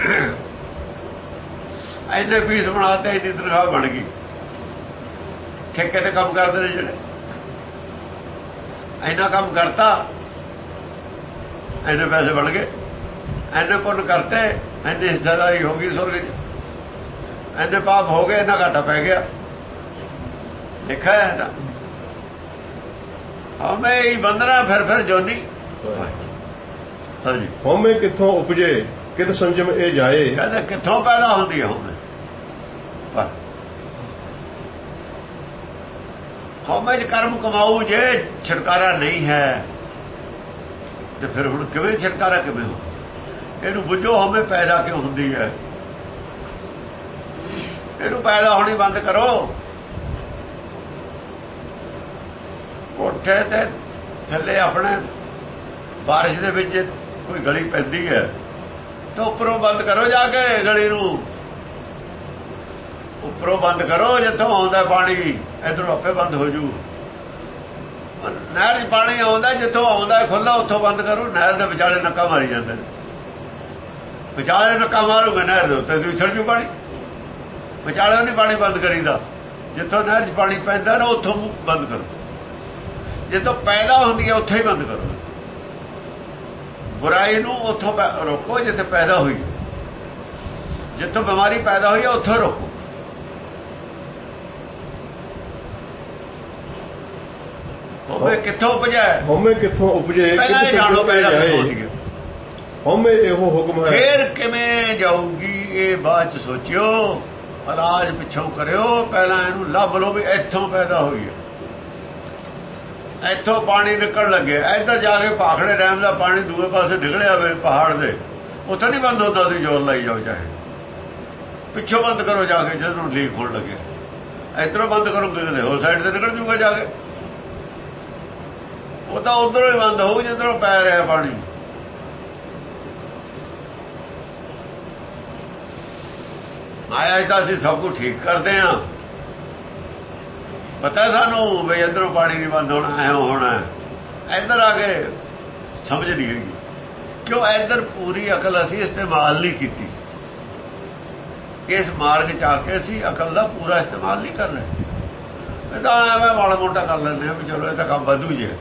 ਇੰਨੇ ਫੀਸ ਬਣਾਤੇ, ਇੰਨੀ ਤਨਖਾਹ ਬਣ ਗਈ। ਠੇਕੇ ਤੇ ਕੰਮ ਕਰਦੇ ਨੇ ਜਿਹੜੇ, ਇੰਨਾ ਕੰਮ ਕਰਤਾ ਇੰਨੇ ਪੈਸੇ ਬਣ ਗਏ। ਇੰਨੇ ਪੁੰਨ ਕਰਤੇ, ਇੰਨੀ ਹਿੱਸੇਦਾਰੀ ਹੋ ਗਈ ਸੁਰਗ ਚ। ਇੰਨੇ ਪਾਪ ਹੋ ਗਏ, ਇੰਨਾ ਘਾਟਾ ਪੈ ਗਿਆ। ਲਿਖਿਆ ਹੈ ਤਾਂ ਹਉਮੈ ਹੀ ਬੰਧਨਾ ਫਿਰ ਜੋਨੀ। ਹਾਂਜੀ, ਹਉਮੈ ਕਿੱਥੋਂ ਉਪਜੇ ਕਿਤ ਸੰਜਮ ਇਹ ਜਾਏ। ਕਹਿੰਦੇ ਕਿੱਥੋਂ ਪੈਦਾ ਹੁੰਦੀ ਹੈ ਹਉਮੈ? ਪਰ ਹਉਮੈ ਚ ਕਰਮ ਕਮਾਊ ਜੇ ਛੁਟਕਾਰਾ ਨਹੀਂ ਹੈ ਤੇ ਫਿਰ ਹੁਣ ਕਿਵੇਂ ਛੁਟਕਾਰਾ ਕਿਵੇਂ ਹੋ? ਇਹਨੂੰ ਬੁੱਝੋ ਹਉਮੈ ਪੈਦਾ ਕਿਉਂ ਹੁੰਦੀ ਹੈ? ਇਹਨੂੰ ਪੈਦਾ ਹੋਣੀ ਬੰਦ ਕਰੋ। ਕੋਠੇ ਤੇ ਥੱਲੇ ਆਪਣੇ ਬਾਰਿਸ਼ ਦੇ ਵਿੱਚ ਕੋਈ ਗਲੀ ਪੈਂਦੀ ਹੈ ਤਾਂ ਉੱਪਰੋਂ ਬੰਦ ਕਰੋ, ਜਾ ਕੇ ਗਲੀ ਨੂੰ ਉੱਪਰੋਂ ਬੰਦ ਕਰੋ। ਜਿੱਥੋਂ ਆਉਂਦਾ ਪਾਣੀ ਇੱਧਰੋਂ ਆਪੇ ਬੰਦ ਹੋ ਜੂ। ਨਹਿਰ 'ਚ ਪਾਣੀ ਆਉਂਦਾ, ਜਿੱਥੋਂ ਆਉਂਦਾ ਖੁੱਲਾ ਉੱਥੋਂ ਬੰਦ ਕਰੋ। ਨਹਿਰ ਦੇ ਵਿਚਾਲੇ ਨੱਕਾ ਮਾਰੀ ਜਾਂਦੇ ਨੇ। ਵਿਚਾਲੇ ਨੱਕਾ ਮਾਰੂਗਾ ਨਹਿਰ ਦੇ ਉੱਤੇ ਤੁਸੀਂ ਛੱਡ ਜੂ ਪਾਣੀ। ਵਿਚਾਲੇ ਨਹੀਂ ਪਾਣੀ ਬੰਦ ਕਰੀਦਾ। ਜਿੱਥੋਂ ਨਹਿਰ 'ਚ ਪਾਣੀ ਪੈਂਦਾ ਨਾ ਉੱਥੋਂ ਬੰਦ ਕਰੋ। ਜਿੱਥੋਂ ਪੈਦਾ ਹੁੰਦੀ ਹੈ ਉੱਥੇ ਹੀ ਬੰਦ ਕਰੋ। ਬੁਰਾਈ ਨੂੰ ਉੱਥੋਂ ਰੋਕੋ ਜਿੱਥੇ ਪੈਦਾ ਹੋਈ। ਜਿੱਥੋਂ ਬਿਮਾਰੀ ਪੈਦਾ ਹੋਈ ਹੈ ਉੱਥੋਂ ਰੋਕੋ। ਹਉਮੈ ਕਿੱਥੋਂ ਉਪਜਿਆ? ਹਉਮੈ ਕਿੱਥੋਂ ਉਪਜੇ ਪਹਿਲਾਂ ਇਹ ਜਾਣੋ ਪੈਦਾ ਹੁੰਦੀ ਹੈ। ਹਉਮੈ ਇਹੋ ਹੁਕਮ ਹੈ। ਫੇਰ ਕਿਵੇਂ ਜਾਊਗੀ ਇਹ ਬਾਅਦ ਚ ਸੋਚਿਓ। ਇਲਾਜ ਪਿੱਛੋਂ ਕਰਿਓ, ਪਹਿਲਾਂ ਇਹਨੂੰ ਲੱਭ ਲਓ ਵੀ ਇੱਥੋਂ ਪੈਦਾ ਹੋਈ ਹੈ। ਇੱਥੋਂ ਪਾਣੀ ਨਿਕਲ ਲੱਗੇ, ਇੱਧਰ ਜਾ ਕੇ ਭਾਖੜੇ ਡੈਮ ਦਾ ਪਾਣੀ ਦੂਏ ਪਾਸੇ ਨਿਕਲਿਆ ਵੇ ਪਹਾੜ ਦੇ, ਉੱਥੇ ਨਹੀਂ ਬੰਦ ਹੁੰਦਾ। ਤੁਸੀਂ ਜ਼ੋਰ ਲਾਈ ਜਾਓ, ਚਾਹੇ ਪਿੱਛੋਂ ਬੰਦ ਕਰੋ ਜਾ ਕੇ। ਜਦੋਂ ਲੀਕ ਹੋਣ ਲੱਗੇ ਇੱਧਰੋਂ ਬੰਦ ਕਰੋ, ਕਿਤੇ ਹੋਰ ਸਾਈਡ ਤੇ ਨਿਕਲ ਜੂਗਾ ਜਾ ਕੇ। ਉਹ ਤਾਂ ਉੱਧਰੋਂ ਹੀ ਬੰਦ ਹੋਊ ਜਿੱਧਰੋਂ ਪੈ ਰਿਹਾ ਪਾਣੀ। ਆਇਆ ਤਾਂ ਅਸੀਂ ਸਭ ਕੁਝ ਠੀਕ ਕਰਦੇ ਹਾਂ। ਪਤਾ ਸਾਨੂੰ ਵੀ ਇੱਧਰੋਂ ਪਾਣੀ ਨਹੀਂ ਬੰਦ ਹੋਣਾ, ਐਂ ਹੋਣਾ। ਇੱਧਰ ਆ ਕੇ ਸਮਝ ਨਹੀਂ ਗਈ, ਕਿਉਂ ਇੱਧਰ ਪੂਰੀ ਅਕਲ ਅਸੀਂ ਇਸਤੇਮਾਲ ਨਹੀਂ ਕੀਤੀ। ਇਸ ਮਾਰਗ ਚ ਆ ਕੇ ਅਸੀਂ ਅਕਲ ਦਾ ਪੂਰਾ ਇਸਤੇਮਾਲ ਨਹੀਂ ਕਰ ਰਹੇ। ਇਹ ਤਾਂ ਐਵੇਂ ਮਾੜਾ ਮੋਟਾ ਕਰ ਲੈਂਦੇ ਹਾਂ ਵੀ ਚਲੋ ਇਹ ਤਾਂ ਕੰਮ ਵਧੂ ਜੇ।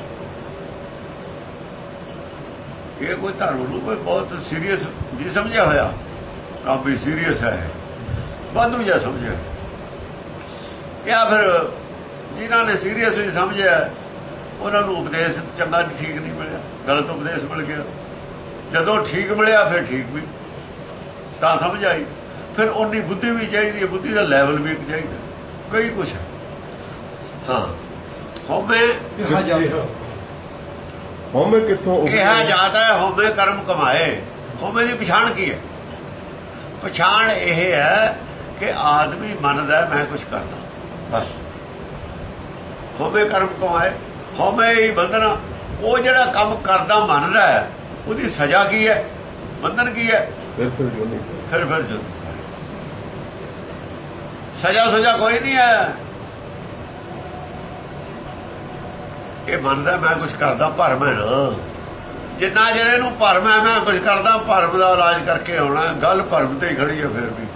ਇਹ ਕੋਈ ਧਰਮ ਨੂੰ ਕੋਈ ਬਹੁਤ ਸੀਰੀਅਸ ਨਹੀਂ ਸਮਝਿਆ ਹੋਇਆ ਕੰਮ, ਵੀ ਸੀਰੀਅਸ ਹੈ ਵਾਧੂ ਜਿਹਾ ਸਮਝਿਆ। ਜਾਂ ਫਿਰ ਜਿਨ੍ਹਾਂ ਨੇ ਸੀਰੀਅਸ ਨਹੀਂ ਸਮਝਿਆ ਉਹਨਾਂ ਨੂੰ ਉਪਦੇਸ਼ ਚੰਗਾ ਠੀਕ ਨਹੀਂ ਮਿਲਿਆ, ਗਲਤ ਉਪਦੇਸ਼ ਮਿਲ ਗਿਆ। ਜਦੋਂ ਠੀਕ ਮਿਲਿਆ ਫਿਰ ਠੀਕ ਵੀ ਤਾਂ ਸਮਝ ਆਈ। ਫਿਰ ਉਨੀ ਬੁੱਧੀ ਵੀ ਚਾਹੀਦੀ ਹੈ, ਬੁੱਧੀ ਦਾ ਲੈਵਲ ਵੀ ਚਾਹੀਦਾ, ਕਈ ਕੁਛ ਹੈ। ਹਾਂ ਹਉਮੈ ਕਿੱਥੋਂ ਕਿਹਾ ਜਾਂਦਾ ਹੈ? ਹਉਮੈ ਕਰਮ ਕਮਾਏ। ਹਉਮੈ ਦੀ ਪਛਾਣ ਕੀ ਹੈ? ਪਛਾਣ ਇਹ ਹੈ ਕਿ ਆਦਮੀ ਮੰਨਦਾ ਮੈਂ ਕੁਛ ਕਰਦਾ, ਬਸ। ਹਉਮੈ ਕਰਮ ਕਮਾਏ, ਹਉਮੈ ਹੀ ਬੰਧਨ। ਉਹ ਜਿਹੜਾ ਕੰਮ ਕਰਦਾ ਮੰਨਦਾ ਹੈ ਉਹਦੀ ਸਜ਼ਾ ਕੀ ਹੈ, ਬੰਧਨ ਕੀ ਹੈ? ਫਿਰ ਜੋ ਸਜ਼ਾ ਕੋਈ ਨਹੀਂ ਹੈ। ਇਹ ਮੰਨਦਾ ਮੈਂ ਕੁਛ ਕਰਦਾ, ਭਰਮ ਹੈ ਨਾ। ਜਿੰਨਾ ਜਿਹੜੇ ਨੂੰ ਭਰਮ ਹੈ ਮੈਂ ਕੁਛ ਕਰਦਾ, ਭਰਮ ਦਾ ਇਲਾਜ ਕਰਕੇ ਆਉਣਾ। ਗੱਲ ਭਰਮ ਤੇ ਹੀ ਖੜੀ ਹੈ। ਫਿਰ ਵੀ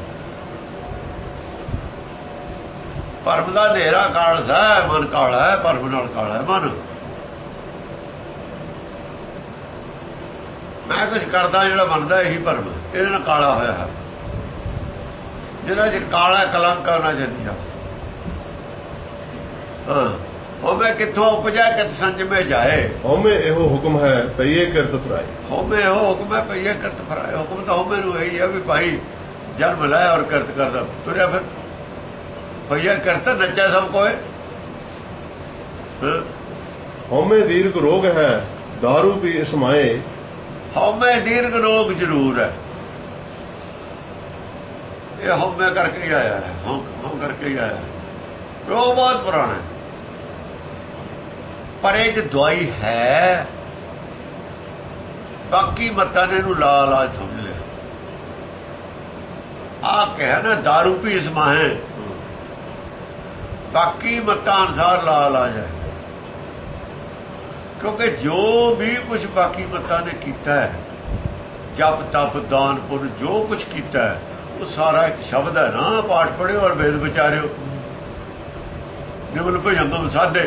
ਭਰਮ ਦਾ ਹਨੇਰਾ ਕਾਲਸਾ ਹੈ, ਮਨ ਕਾਲਾ ਹੈ, ਭਰਮ ਨਾਲ ਕਾਲਾ ਹੈ ਮਨ। ਮੈਂ ਕੁਛ ਕਰਦਾ ਜਿਹੜਾ ਮੰਨਦਾ ਇਹੀ ਭਰਮ, ਇਹਦੇ ਨਾਲ ਕਾਲਾ ਹੋਇਆ ਹੈ। ਜਿਹੜਾ ਜੇ ਕਾਲਾ ਕਲੰਕ ਕਰਨਾ ਚਾਹੀਦਾ। ਹਾਂ ਹਉਮੈ ਕਿੱਥੋਂ ਉਪਜੈ ਕਿਤ ਸੰਜਮੇ ਜਾਏ। ਹਉਮੈ ਇਹੋ ਹੁਕਮ ਹੈ ਪਈਏ ਕਿਰਤ ਫਰਾਏ। ਹਉਮੈ ਇਹੋ ਹੁਕਮ ਹੈ ਪਈਏ ਕਿਰਤ ਫਰਾਏ। ਹੁਕਮ ਤਾਂ ਹਉਮੈ ਨੂੰ ਇਹੀ ਹੈ ਵੀ ਭਾਈ ਜਨਮ ਲੈ ਔਰ ਕਿਰਤ ਕਰਦਾ ਤੁਰਿਆ। ਫਿਰ ਪਈਆ ਕਿਰਤ ਨੱਚਾ ਸਭ ਕੋਏ। ਹਉਮੈ ਦੀਰਘ ਰੋਗ ਹੈ ਦਾਰੂ ਪੀ ਇਸਮਾਏ। ਹਉਮੈ ਦੀਰਘ ਰੋਗ ਜ਼ਰੂਰ ਹੈ। ਇਹ ਹਉਮੈ ਕਰਕੇ ਹੀ ਆਇਆ ਹੈ, ਹਉ ਕਰਕੇ ਹੀ ਆਇਆ। ਰੋਗ ਬਹੁਤ ਪੁਰਾਣਾ ਹੈ, ਪਰ ਇਹ ਦਵਾਈ ਹੈ। ਬਾਕੀ ਮਤਾਂ ਨੇ ਇਹਨੂੰ ਲਾਜ ਸਮਝ ਲਿਆ। ਆ ਕਿਹਾ ਨਾ ਦਾਰੂ ਪੀ ਇਸਮਾਏ, ਬਾਕੀ ਮਤਾਂ ਅਨੁਸਾਰ ਲਾਜ ਹੈ। ਕਿਉਂਕਿ ਜੋ ਵੀ ਕੁਝ ਬਾਕੀ ਮਤਾਂ ਨੇ ਕੀਤਾ ਹੈ, ਜਪ ਤਪ ਦਾਨ ਪੁੰਨ ਜੋ ਕੁਝ ਕੀਤਾ ਹੈ, ਉਹ ਸਾਰਾ ਇੱਕ ਸ਼ਬਦ ਹੈ ਨਾ। ਪਾਠ ਪੜ੍ਹਿਓ ਔਰ ਵੇਦ ਵਿਚਾਰਿਓ, ਨਿਮਲ ਭਜੰਗਮ ਸਾਧੇ,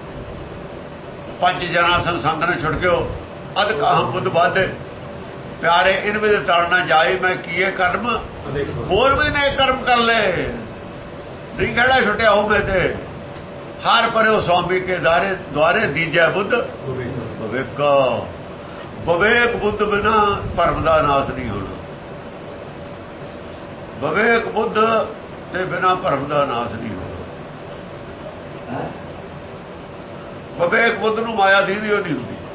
ਪੰਜ ਜਨਾ ਸੰਸੰਗ ਨੂੰ ਛੁੜਕਿਓ, ਅਧ ਕਾਹਮ ਬੁੱਧ ਬਾਧੇ, ਪਿਆਰੇ ਇਨ ਵਿੱਚ ਤੜਨਾ ਜਾਏ ਮੈਂ ਕੀਏ ਕਰਮ, ਹੋਰ ਵੀ ਨੇ ਕਰਮ ਕਰ ਲੈ। ਨਹੀਂ ਖੜਾ ਛੁੱਟਿਆ ਹੋਵੇ ਤੇ ਹਾਰ ਪਰਿਓ ਸੌਂਬੀ ਕੇ ਦੁਆਰੇ ਦੀਜੈ ਬੁੱਧ ਵਿਵੇਕਾ। ਵਿਵੇਕ ਬੁੱਧ ਬਿਨਾ ਭਰਮ ਦਾ ਨਾਸ ਨਹੀਂ ਹੋਣਾ। ਵਿਵੇਕ ਬੁੱਧ ਦੇ ਬਿਨਾ ਭਰਮ ਦਾ ਨਾਸ ਨਹੀਂ ਹੋਣਾ। ਵਿਵੇਕ ਬੁੱਧ ਨੂੰ ਮਾਇਆ ਦੀਦੀ ਉਹ ਨਹੀਂ ਹੁੰਦੀ।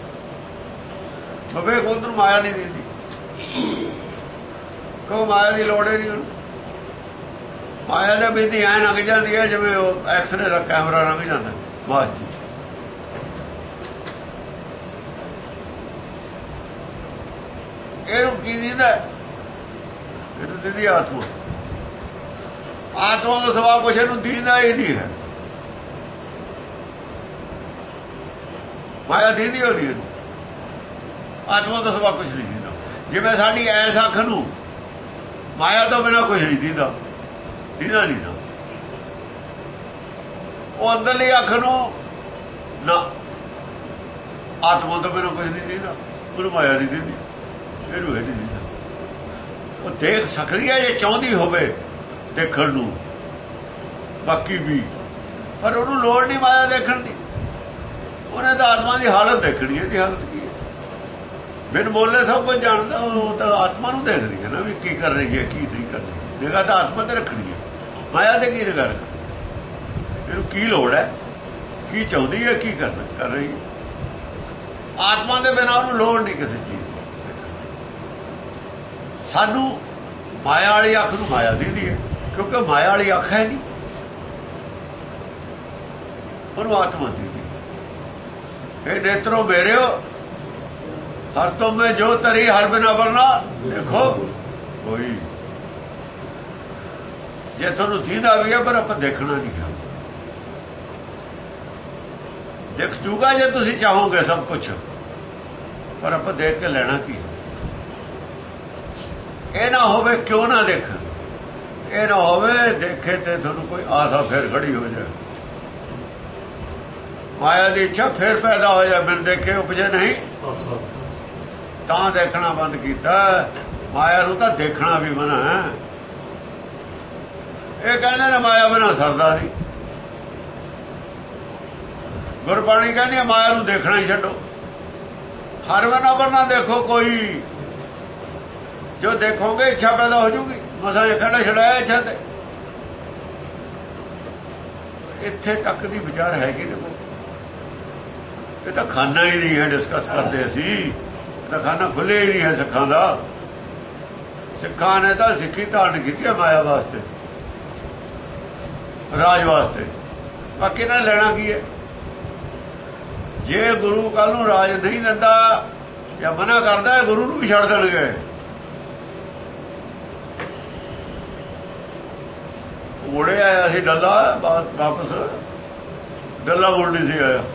ਵਿਵੇਕ ਬੁੱਧ ਨੂੰ ਮਾਇਆ ਨਹੀਂ ਦਿੰਦੀ, ਕਿਉਂ ਮਾਇਆ ਦੀ ਲੋੜ ਹੀ ਨਹੀਂ ਉਹਨੂੰ। ਮਾਇਆ ਦੇ ਵਿੱਚ ਐਂ ਲੰਘ ਜਾਂਦੀ ਹੈ ਜਿਵੇਂ ਉਹ ਐਕਸਰੇ ਦਾ ਕੈਮਰਾ ਲੰਘ ਜਾਂਦਾ। ਬਸ ਜੀ ਇਹਨੂੰ ਕੀ ਦਿੰਦਾ? ਇਹਨੂੰ ਦਿੰਦੀ ਆਤਮਾ। ਆਤਮਾ ਤੋਂ ਸਿਵਾ ਕੁਛ ਇਹਨੂੰ ਦਿੰਦਾ ਹੀ ਨਹੀਂ ਹੈ। ਮਾਇਆ ਦਿੰਦੀ ਹੋ ਨਹੀਂ, ਆਤਮਾ ਤੋਂ ਸਿਵਾ ਕੁਛ ਨਹੀਂ ਦਿੰਦਾ। ਜਿਵੇਂ ਸਾਡੀ ਐਸ ਅੱਖ ਨੂੰ ਮਾਇਆ ਤੋਂ ਬਿਨਾਂ ਕੁਛ ਨਹੀਂ ਦਿੰਦਾ, ਦਿੰਦਾ ਨਹੀਂ ਨਾ। ਉਹ ਅੰਦਰਲੀ ਅੱਖ ਨੂੰ ਨਾ ਆਤਮਾ ਤੋਂ ਬਿਨਾਂ ਕੁਛ ਨਹੀਂ ਦਿੰਦਾ, ਉਹਨੂੰ ਮਾਇਆ ਨਹੀਂ ਦਿੰਦੀ, ਇਹਨੂੰ ਇਹ ਨਹੀਂ ਦਿੰਦਾ। ਉਹ ਦੇਖ ਸਕਦੀ ਹੈ ਜੇ ਚਾਹੁੰਦੀ ਹੋਵੇ ਦੇਖਣ ਨੂੰ, ਬਾਕੀ ਵੀ, ਪਰ ਉਹਨੂੰ ਲੋੜ ਨਹੀਂ ਮਾਇਆ ਦੇਖਣ ਦੀ। ਉਹਨੇ ਤਾਂ ਆਤਮਾ ਦੀ ਹਾਲਤ ਦੇਖਣੀ ਹੈ। ਇਹਦੀ ਹਾਲਤ ਕੀ ਹੈ? ਬਿਨ ਬੋਲੇ ਸਭ ਕੁਝ ਜਾਣਦਾ। ਉਹ ਤਾਂ ਆਤਮਾ ਨੂੰ ਦੇਖਦੀ ਹੈ ਨਾ ਵੀ ਕੀ ਕਰ ਰਹੀ ਹੈ ਕੀ ਨਹੀਂ ਕਰ ਰਹੀ। ਨਿਗਾਹ ਤਾਂ ਆਤਮਾ ਤੇ ਰੱਖਣੀ ਹੈ, ਮਾਇਆ ਤੇ ਕੀ ਨਿਗਾਹ ਰੱਖਣੀ। ਇਹਨੂੰ ਕੀ ਲੋੜ ਹੈ, ਕੀ ਚਾਹੁੰਦੀ ਹੈ, ਕੀ ਕਰ ਰਹੀ ਹੈ। ਆਤਮਾ ਦੇ ਬਿਨਾਂ ਉਹਨੂੰ ਲੋੜ ਨਹੀਂ ਕਿਸੇ ਚੀਜ਼ ਦੀ। ਸਾਨੂੰ ਮਾਇਆ ਵਾਲੀ ਅੱਖ ਨੂੰ ਮਾਇਆ ਦਿੰਦੀ ਹੈ, ਕਿਉਂਕਿ ਮਾਇਆ ਵਾਲੀ ਅੱਖ ਹੈ ਨਹੀਂ, ਉਹਨੂੰ ਆਤਮਾ ਦਿੰਦੀ। ਇਹ ਨੇਤਰੋ ਮੇਰਿਓ ਹਰ ਤੋਂ ਮੈਂ ਜੋ ਤਰੀ ਹਰ ਬਿਨਾ ਵਰਨਾ ਦੇਖੋ ਕੋਈ। ਜੇ ਤੁਹਾਨੂੰ ਦੀਦਾ ਵੀ ਹੈ ਪਰ ਆਪਾਂ ਦੇਖਣਾ ਨਹੀਂ ਹੈ। ਦੇਖ ਜੂਗਾ ਜੇ ਤੁਸੀਂ ਚਾਹੋਗੇ ਸਭ ਕੁਝ, ਪਰ ਆਪਾਂ ਦੇਖ ਕੇ ਲੈਣਾ ਕੀ? ਇਹ ਨਾ ਹੋਵੇ ਕਿਉਂ ਨਾ ਦੇਖਣ। ਇਹ ਨਾ ਹੋਵੇ ਦੇਖੇ ਤੇ ਤੁਹਾਨੂੰ ਕੋਈ ਆਸਾ ਫਿਰ ਖੜੀ ਹੋ ਜਾਏ, ਮਾਇਆ ਦੀ ਇੱਛਾ ਫਿਰ ਪੈਦਾ ਹੋ ਜਾਏ, ਮੈਨੂੰ ਦੇਖੇ ਉਪਜੇ ਨਹੀਂ ਤਾਂ ਦੇਖਣਾ ਬੰਦ ਕੀਤਾ। ਮਾਇਆ ਨੂੰ ਤਾਂ ਦੇਖਣਾ ਵੀ ਮਨਾ ਹੈ। ਇਹ ਕਹਿੰਦੇ ਨੇ ਮਾਇਆ ਬਿਨਾਂ ਸਰਦਾ ਨਹੀਂ। ਗੁਰਬਾਣੀ ਕਹਿੰਦੀ ਮਾਇਆ ਨੂੰ ਦੇਖਣਾ ਹੀ ਛੱਡੋ, ਹਰ ਬਨਾ ਦੇਖੋ ਕੋਈ, ਜੋ ਦੇਖੋਗੇ ਇੱਛਾ ਪੈਦਾ ਹੋ ਜੂਗੀ। ਮਸਾਂ ਇਹ ਖੜਾ ਛੜਾਇਆ ਇੱਛਾ ਤੇ, ਇੱਥੇ ਤੱਕ ਦੀ ਵਿਚਾਰ ਹੈਗੀ ਦੇਖੋ। ਇਹ ਤਾਂ ਖਾਨਾ ਹੀ ਨਹੀਂ ਹੈ ਡਿਸਕਸ ਕਰਦੇ ਅਸੀਂ, ਇਹ ਤਾਂ ਖਾਨਾ ਖੁੱਲਿਆ ਹੀ ਨਹੀਂ ਹੈ ਸਿੱਖਾਂ ਦਾ। ਸਿੱਖਾਂ ਨੇ ਤਾਂ ਸਿੱਖੀ ਧਾਰਨ ਕੀਤੀ ਹੈ ਮਾਇਆ ਵਾਸਤੇ, ਰਾਜ ਵਾਸਤੇ, ਬਾਕੀ ਨਾਲ ਲੈਣਾ ਕੀ ਹੈ। ਜੇ ਗੁਰੂ ਕੱਲ ਨੂੰ ਰਾਜ ਨਹੀਂ ਦਿੰਦਾ ਜਾਂ ਮਨਾ ਕਰਦਾ, ਗੁਰੂ ਨੂੰ ਵੀ ਛੱਡ ਦੇਣਗੇ। ਮੁੜੇ ਆਇਆ ਸੀ ਡੱਲਾ, ਵਾਪਸ ਡੱਲਾ ਮੁੜ ਨਹੀਂ ਸੀ ਆਇਆ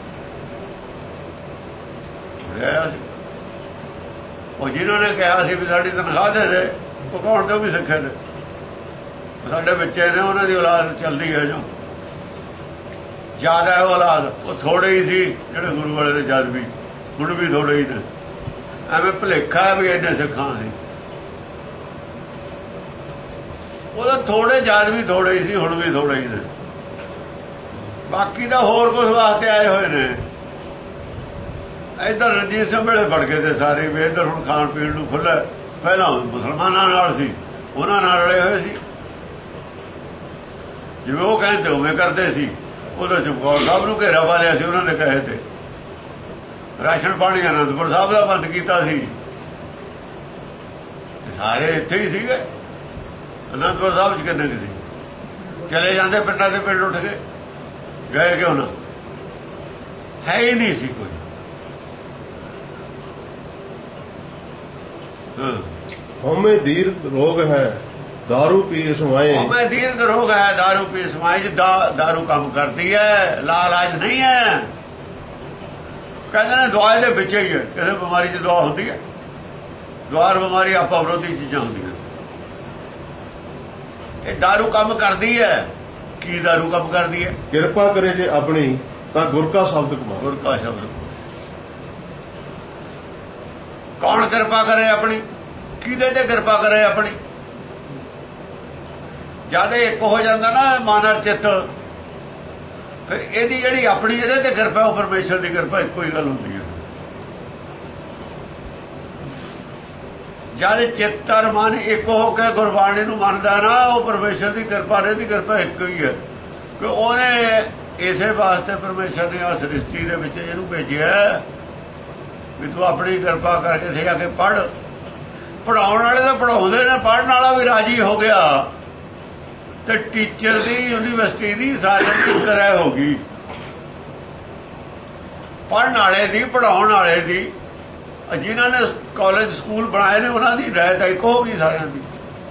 ਸੀ। ਉਹ ਜਿਨ੍ਹਾਂ ਨੇ ਕਿਹਾ ਸੀ ਵੀ ਸਾਡੀ ਤਨਖਾਹ ਦੇ ਦੇ, ਉਹ ਕੌਣ ਤੇ ਉਹ ਵੀ ਸਿੱਖੇ ਨੇ, ਸਾਡੇ ਬੱਚੇ ਨੇ, ਉਹਨਾਂ ਦੀ ਔਲਾਦ ਚੱਲਦੀ ਹੈ ਜੋ ਜ਼ਿਆਦਾ ਹੈ ਔਲਾਦ। ਉਹ ਥੋੜੇ ਹੀ ਸੀ ਜਿਹੜੇ ਗੁਰੂ ਵਾਲੇ ਦੇ, ਜਦ ਵੀ ਹੁਣ ਵੀ ਥੋੜੇ ਹੀ ਨੇ। ਐਵੇਂ ਭੁਲੇਖਾ ਵੀ ਇੰਨੇ ਸਿੱਖਾਂ ਸੀ, ਉਹਦਾ ਥੋੜੇ ਜਦ ਵੀ ਥੋੜੇ ਹੀ ਸੀ, ਹੁਣ ਵੀ ਥੋੜੇ ਹੀ ਨੇ। ਬਾਕੀ ਤਾਂ ਹੋਰ ਕੁਝ ਵਾਸਤੇ ਆਏ ਹੋਏ ਨੇ। ਇੱਧਰ ਰਣਜੀਤ ਸਿੰਘ ਵੇਲੇ ਫੜ ਕੇ ਤੇ ਸਾਰੇ ਵੀ ਇੱਧਰ ਹੁਣ ਖਾਣ ਪੀਣ ਨੂੰ ਖੁੱਲ੍ਹਾ। ਪਹਿਲਾਂ ਮੁਸਲਮਾਨਾਂ ਨਾਲ ਸੀ, ਉਹਨਾਂ ਨਾਲ ਰਲੇ ਹੋਏ ਸੀ, ਜਿਵੇਂ ਉਹ ਕਹਿੰਦੇ ਉਵੇਂ ਕਰਦੇ ਸੀ। ਉਦੋਂ ਚਮਕੌਰ ਸਾਹਿਬ ਨੂੰ ਘੇਰਾ ਪਾ ਲਿਆ ਸੀ ਉਹਨਾਂ ਦੇ ਕਹੇ ਤੇ। ਰਾਸ਼ਨ ਪਾਣੀ ਅਨੰਦਪੁਰ ਸਾਹਿਬ ਦਾ ਬੰਦ ਕੀਤਾ ਸੀ। ਸਾਰੇ ਇੱਥੇ ਹੀ ਸੀਗੇ। ਅਨੰਦਪੁਰ ਸਾਹਿਬ 'ਚ ਕਿੰਨੇ ਕੁ ਸੀ, ਚਲੇ ਜਾਂਦੇ ਪਿੰਡਾਂ ਦੇ ਪਿੰਡ ਉੱਠ ਕੇ, ਗਏ ਕਿਉਂ ਨਾ, ਹੈ ਹੀ ਨਹੀਂ ਸੀ ਕੋਈ। ਹਉਮੈ ਦੀਰਘ ਰੋਗ ਹੈ ਦਾਰੂ ਪੀ ਸਮਾਏ। ਹਉਮੈ ਦੀਰਘ ਰੋਗ ਹੈ ਦਾਰੂ ਪੀ ਸਮਾਏ। ਦਾਰੂ ਕੰਮ ਕਰਦੀ ਹੈ, ਲਾਜ ਨਹੀਂ ਹੈ। ਕਹਿੰਦੇ ਨੇ ਦਵਾਈ ਦੇ ਵਿੱਚ ਹੀ ਹੈ। ਕਿਸੇ ਬਿਮਾਰੀ 'ਚ ਦਵਾ ਹੁੰਦੀ ਹੈ, ਦੁਆਰ ਬਿਮਾਰੀ ਆਪਾ ਵਿਰੋਧੀ ਚੀਜ਼ਾਂ ਹੁੰਦੀਆਂ। ਇਹ ਦਾਰੂ ਕੰਮ ਕਰਦੀ ਹੈ। ਕੀ ਦਾਰੂ ਕੰਮ ਕਰਦੀ ਹੈ? ਕਿਰਪਾ ਕਰੇ ਜੇ ਆਪਣੀ ਤਾਂ ਗੁਰ ਕਾ ਸ਼ਬਦ ਕਮਾ। ਗੁਰ ਕਾ ਸ਼ਬਦ ਕੌਣ ਕਿਰਪਾ ਕਰੇ ਆਪਣੀ? ਕਿਹਦੇ ਤੇ ਕਿਰਪਾ ਕਰੇ ਆਪਣੀ? ਜਦ ਇੱਕ ਹੋ ਜਾਂਦਾ ਨਾ ਮਨ ਅਰ ਚਿੱਤ, ਫਿਰ ਇਹਦੀ ਜਿਹੜੀ ਆਪਣੀ ਇਹਦੇ ਤੇ ਕਿਰਪਾ, ਉਹ ਪਰਮੇਸ਼ਰ ਦੀ ਕਿਰਪਾ ਇੱਕੋ ਹੀ ਗੱਲ ਹੁੰਦੀ ਹੈ। ਜਦ ਚਿੱਤ ਅਰ ਮਨ ਇੱਕ ਹੋ ਕੇ ਗੁਰਬਾਣੀ ਨੂੰ ਮੰਨਦਾ ਨਾ, ਉਹ ਪਰਮੇਸ਼ਰ ਦੀ ਕਿਰਪਾ, ਇਹਦੀ ਕਿਰਪਾ ਇੱਕੋ ਹੀ ਹੈ। ਕਿ ਉਹਨੇ ਇਸੇ ਵਾਸਤੇ ਪਰਮੇਸ਼ਰ ਨੇ ਆ ਸ੍ਰਿਸ਼ਟੀ ਦੇ ਵਿੱਚ ਇਹਨੂੰ ਭੇਜਿਆ ਵੀ ਤੂੰ ਆਪਣੀ ਕਿਰਪਾ ਕਰਕੇ ਇੱਥੇ ਆ ਕੇ ਪੜ੍ਹ। ਪੜ੍ਹਾਉਣ ਵਾਲੇ ਤਾਂ ਪੜ੍ਹਾਉਂਦੇ ਨੇ, ਪੜ੍ਹਨ ਵਾਲਾ ਵੀ ਰਾਜੀ ਹੋ ਗਿਆ ਤੇ ਟੀਚਰ ਦੀ, ਯੂਨੀਵਰਸਿਟੀ ਦੀ, ਸਾਰਿਆਂ ਦੀ ਇੱਕ ਰਹਿ ਹੋ ਗਈ। ਪੜ੍ਹਨ ਵਾਲੇ ਦੀ, ਪੜ੍ਹਾਉਣ ਵਾਲੇ ਦੀ, ਜਿਨ੍ਹਾਂ ਨੇ ਕਾਲਜ ਸਕੂਲ ਬਣਾਏ ਨੇ, ਉਹਨਾਂ ਦੀ ਰਹਿ ਤਾਂ ਇੱਕ ਹੋ ਗਈ ਸਾਰਿਆਂ ਦੀ।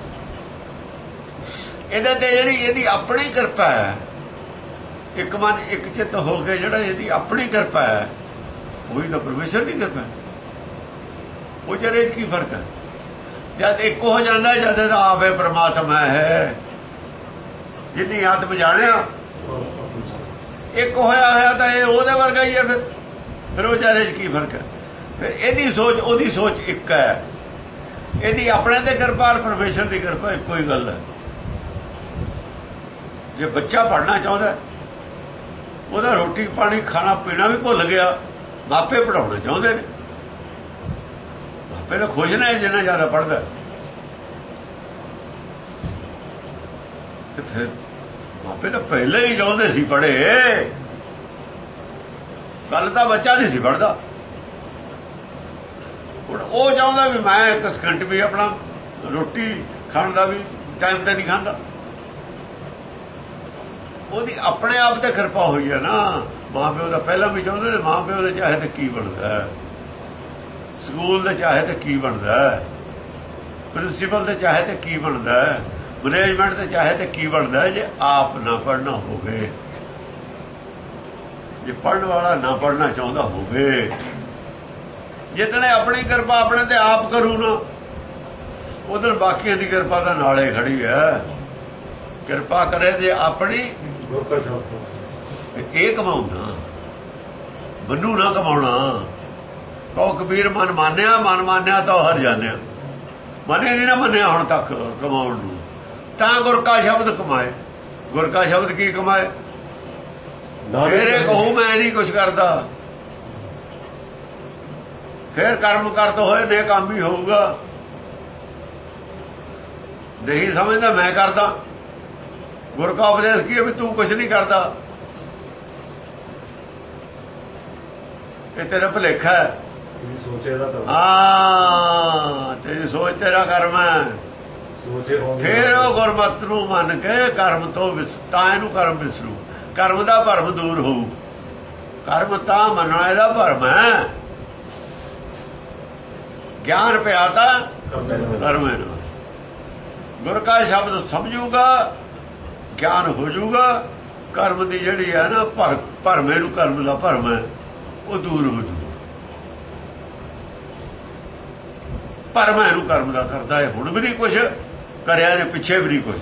ਇਹਦੇ ਤੇ ਜਿਹੜੀ ਇਹਦੀ ਆਪਣੀ ਕਿਰਪਾ ਹੈ, ਇੱਕ ਮਨ ਇੱਕ ਚਿੱਤ ਹੋ ਕੇ ਜਿਹੜਾ ਇਹਦੀ ਆਪਣੀ ਕਿਰਪਾ ਹੈ, ਉਹੀ ਤਾਂ ਪਰਮੇਸ਼ਰ ਦੀ ਕਿਰਪਾ ਹੈ। ਉਹ ਜਿਹੜੇ 'ਚ ਕੀ ਫਰਕ ਹੈ? ਜਦ ਇੱਕ ਹੋ ਜਾਂਦਾ, ਜਦ ਇਹਦਾ ਆਪੇ ਪਰਮਾਤਮਾ ਹੈ। ਜਿੰਨੀ ਆਤਮ ਜਾਣਿਆ ਇੱਕ ਹੋਇਆ ਤਾਂ ਇਹ ਉਹਦੇ ਵਰਗਾ ਹੀ ਹੈ। ਫਿਰ ਉਹ ਜਿਹੜੇ 'ਚ ਕੀ ਫਰਕ ਹੈ? ਫਿਰ ਇਹਦੀ ਸੋਚ ਉਹਦੀ ਸੋਚ ਇੱਕ ਹੈ। ਇਹਦੀ ਆਪਣੇ ਤੇ ਕਿਰਪਾ, ਪਰਮੇਸ਼ਰ ਦੀ ਕਿਰਪਾ ਇੱਕੋ ਹੀ ਗੱਲ ਹੈ। ਜੇ ਬੱਚਾ ਪੜ੍ਹਨਾ ਚਾਹੁੰਦਾ, ਉਹਦਾ ਰੋਟੀ ਪਾਣੀ ਖਾਣਾ ਪੀਣਾ ਵੀ ਭੁੱਲ ਗਿਆ, ਮਾਪੇ ਪੜ੍ਹਾਉਣਾ ਚਾਹੁੰਦੇ ਨੇ। ਮਾਪੇ ਤਾਂ ਖੁਸ਼ ਨੇ ਜਿੰਨਾ ਜ਼ਿਆਦਾ ਪੜ੍ਹਦਾ। ਤੇ ਫਿਰ ਮਾਪੇ ਤਾਂ ਪਹਿਲਾਂ ਹੀ ਚਾਹੁੰਦੇ ਸੀ ਪੜ੍ਹੇ। ਕੱਲ ਤਾਂ ਬੱਚਾ ਨਹੀਂ ਸੀ ਪੜ੍ਹਦਾ, ਹੁਣ ਉਹ ਚਾਹੁੰਦਾ ਵੀ ਮੈਂ ਇੱਕ ਸਕਿੰਟ ਵੀ ਆਪਣਾ ਰੋਟੀ ਖਾਣ ਦਾ ਵੀ ਟਾਈਮ ਤੇ ਨਹੀਂ ਖਾਂਦਾ। ਉਹਦੀ ਆਪਣੇ ਆਪ ਤੇ ਕਿਰਪਾ ਹੋਈ ਹੈ ਨਾ। ਮਾਂ ਪਿਓ ਦਾ ਪਹਿਲਾਂ ਵੀ ਚਾਹੁੰਦੇ ਤੇ ਮਾਂ ਪਿਓ ਦੇ ਚਾਹੇ ਤੇ ਕੀ ਬਣਦਾ, ਸਕੂਲ ਦੇ ਚਾਹੇ ਤੇ ਕੀ ਬਣਦਾ, ਪ੍ਰਿੰਸੀਪਲ ਦੇ ਚਾਹੇ ਤੇ ਕੀ ਬਣਦਾ, ਮੈਨੇਜਮੈਂਟ ਦੇ ਚਾਹੇ ਤੇ ਕੀ ਬਣਦਾ। ਜੇ ਆਪ ਨਾ ਪੜ੍ਹਨਾ ਹੋਵੇ, ਜੇ ਪੜ੍ਹਨ ਵਾਲਾ ਨਾ ਪੜ੍ਹਨਾ ਚਾਹੁੰਦਾ ਹੋਵੇ, ਜਿਤਨੇ ਆਪਣੀ ਕਿਰਪਾ ਆਪਣੇ ਤੇ ਆਪ ਕਰੂ ਨਾ, ਉਧਰ ਬਾਕੀਆਂ ਦੀ ਕਿਰਪਾ ਤਾਂ ਨਾਲੇ ਖੜੀ ਹੈ। ਕਿਰਪਾ ਕਰੇ ਜੇ ਆਪਣੀ ਇਹ ਕਮਾਉਣਾ, ਬੰਨੂ ਨਾ ਕਮਾਉਣਾ। ਕਹੋ ਕਬੀਰ ਮਨ ਮਾਨਿਆ ਤਾਂ ਹਰ ਜਾਣਿਆ। ਮਨੇ ਨਹੀਂ ਨਾ ਮੰਨਿਆ ਹੁਣ ਤੱਕ ਕਮਾਉਣ ਨੂੰ, ਤਾਂ ਗੁਰ ਕਾ ਸ਼ਬਦ ਕਮਾਏ। ਗੁਰ ਕਾ ਸ਼ਬਦ ਕੀ ਕਮਾਏ? ਫੇਰੇ ਕਹੂੰ ਮੈਂ ਨਹੀਂ ਕੁਛ ਕਰਦਾ, ਫੇਰ ਕਰਮ ਕਰਤ ਹੋਏ ਨੇ ਕੰਮ ਹੀ ਹੋਊਗਾ। ਨਹੀਂ ਸਮਝਦਾ ਮੈਂ ਕਰਦਾ। ਗੁਰ ਕਾ ਉਪਦੇਸ਼ ਕੀ ਹੈ ਵੀ ਤੂੰ ਕੁਛ ਨਹੀਂ ਕਰਦਾ, ਇਹ ਤੇਰਾ ਭੁਲੇਖਾ ਹੈ। ਹਾਂ, ਤੇਰੀ ਸੋਚ ਤੇਰਾ ਕਰਮ ਹੈ। ਫੇਰ ਉਹ ਗੁਰਮਤ ਨੂੰ ਮੰਨ ਕੇ ਕਰਮ ਤੋਂ ਤਾਂ ਇਹਨੂੰ ਕਰਮ ਵਿਸਰੂ, ਕਰਮ ਦਾ ਭਰਮ ਦੂਰ ਹੋਊ। ਕਰਮ ਤਾਂ ਮੰਨਣਾ ਇਹਦਾ ਭਰਮ ਹੈ। ਗਿਆਨ ਪਿਆ ਤਾਂ ਕਰਮ ਹੈ। ਗੁਰ ਕਾ ਸ਼ਬਦ ਸਮਝੂਗਾ, ਗਿਆਨ ਹੋ ਜਾਊਗਾ। ਕਰਮ ਦੀ ਜਿਹੜੀ ਹੈ ਨਾ ਭਰਮੇ ਨੂੰ, ਕਰਮ ਦਾ ਭਰਮ ਹੈ, ਉਹ ਦੂਰ ਹੋ ਜਾਊਗਾ। ਭਰਮ ਇਹਨੂੰ ਕਰਮ ਦਾ ਕਰਦਾ ਹੈ। ਹੁਣ ਵੀ ਨਹੀਂ ਕੁਛ ਕਰਿਆ ਨੇ, ਪਿੱਛੇ ਵੀ ਨਹੀਂ ਕੁਛ,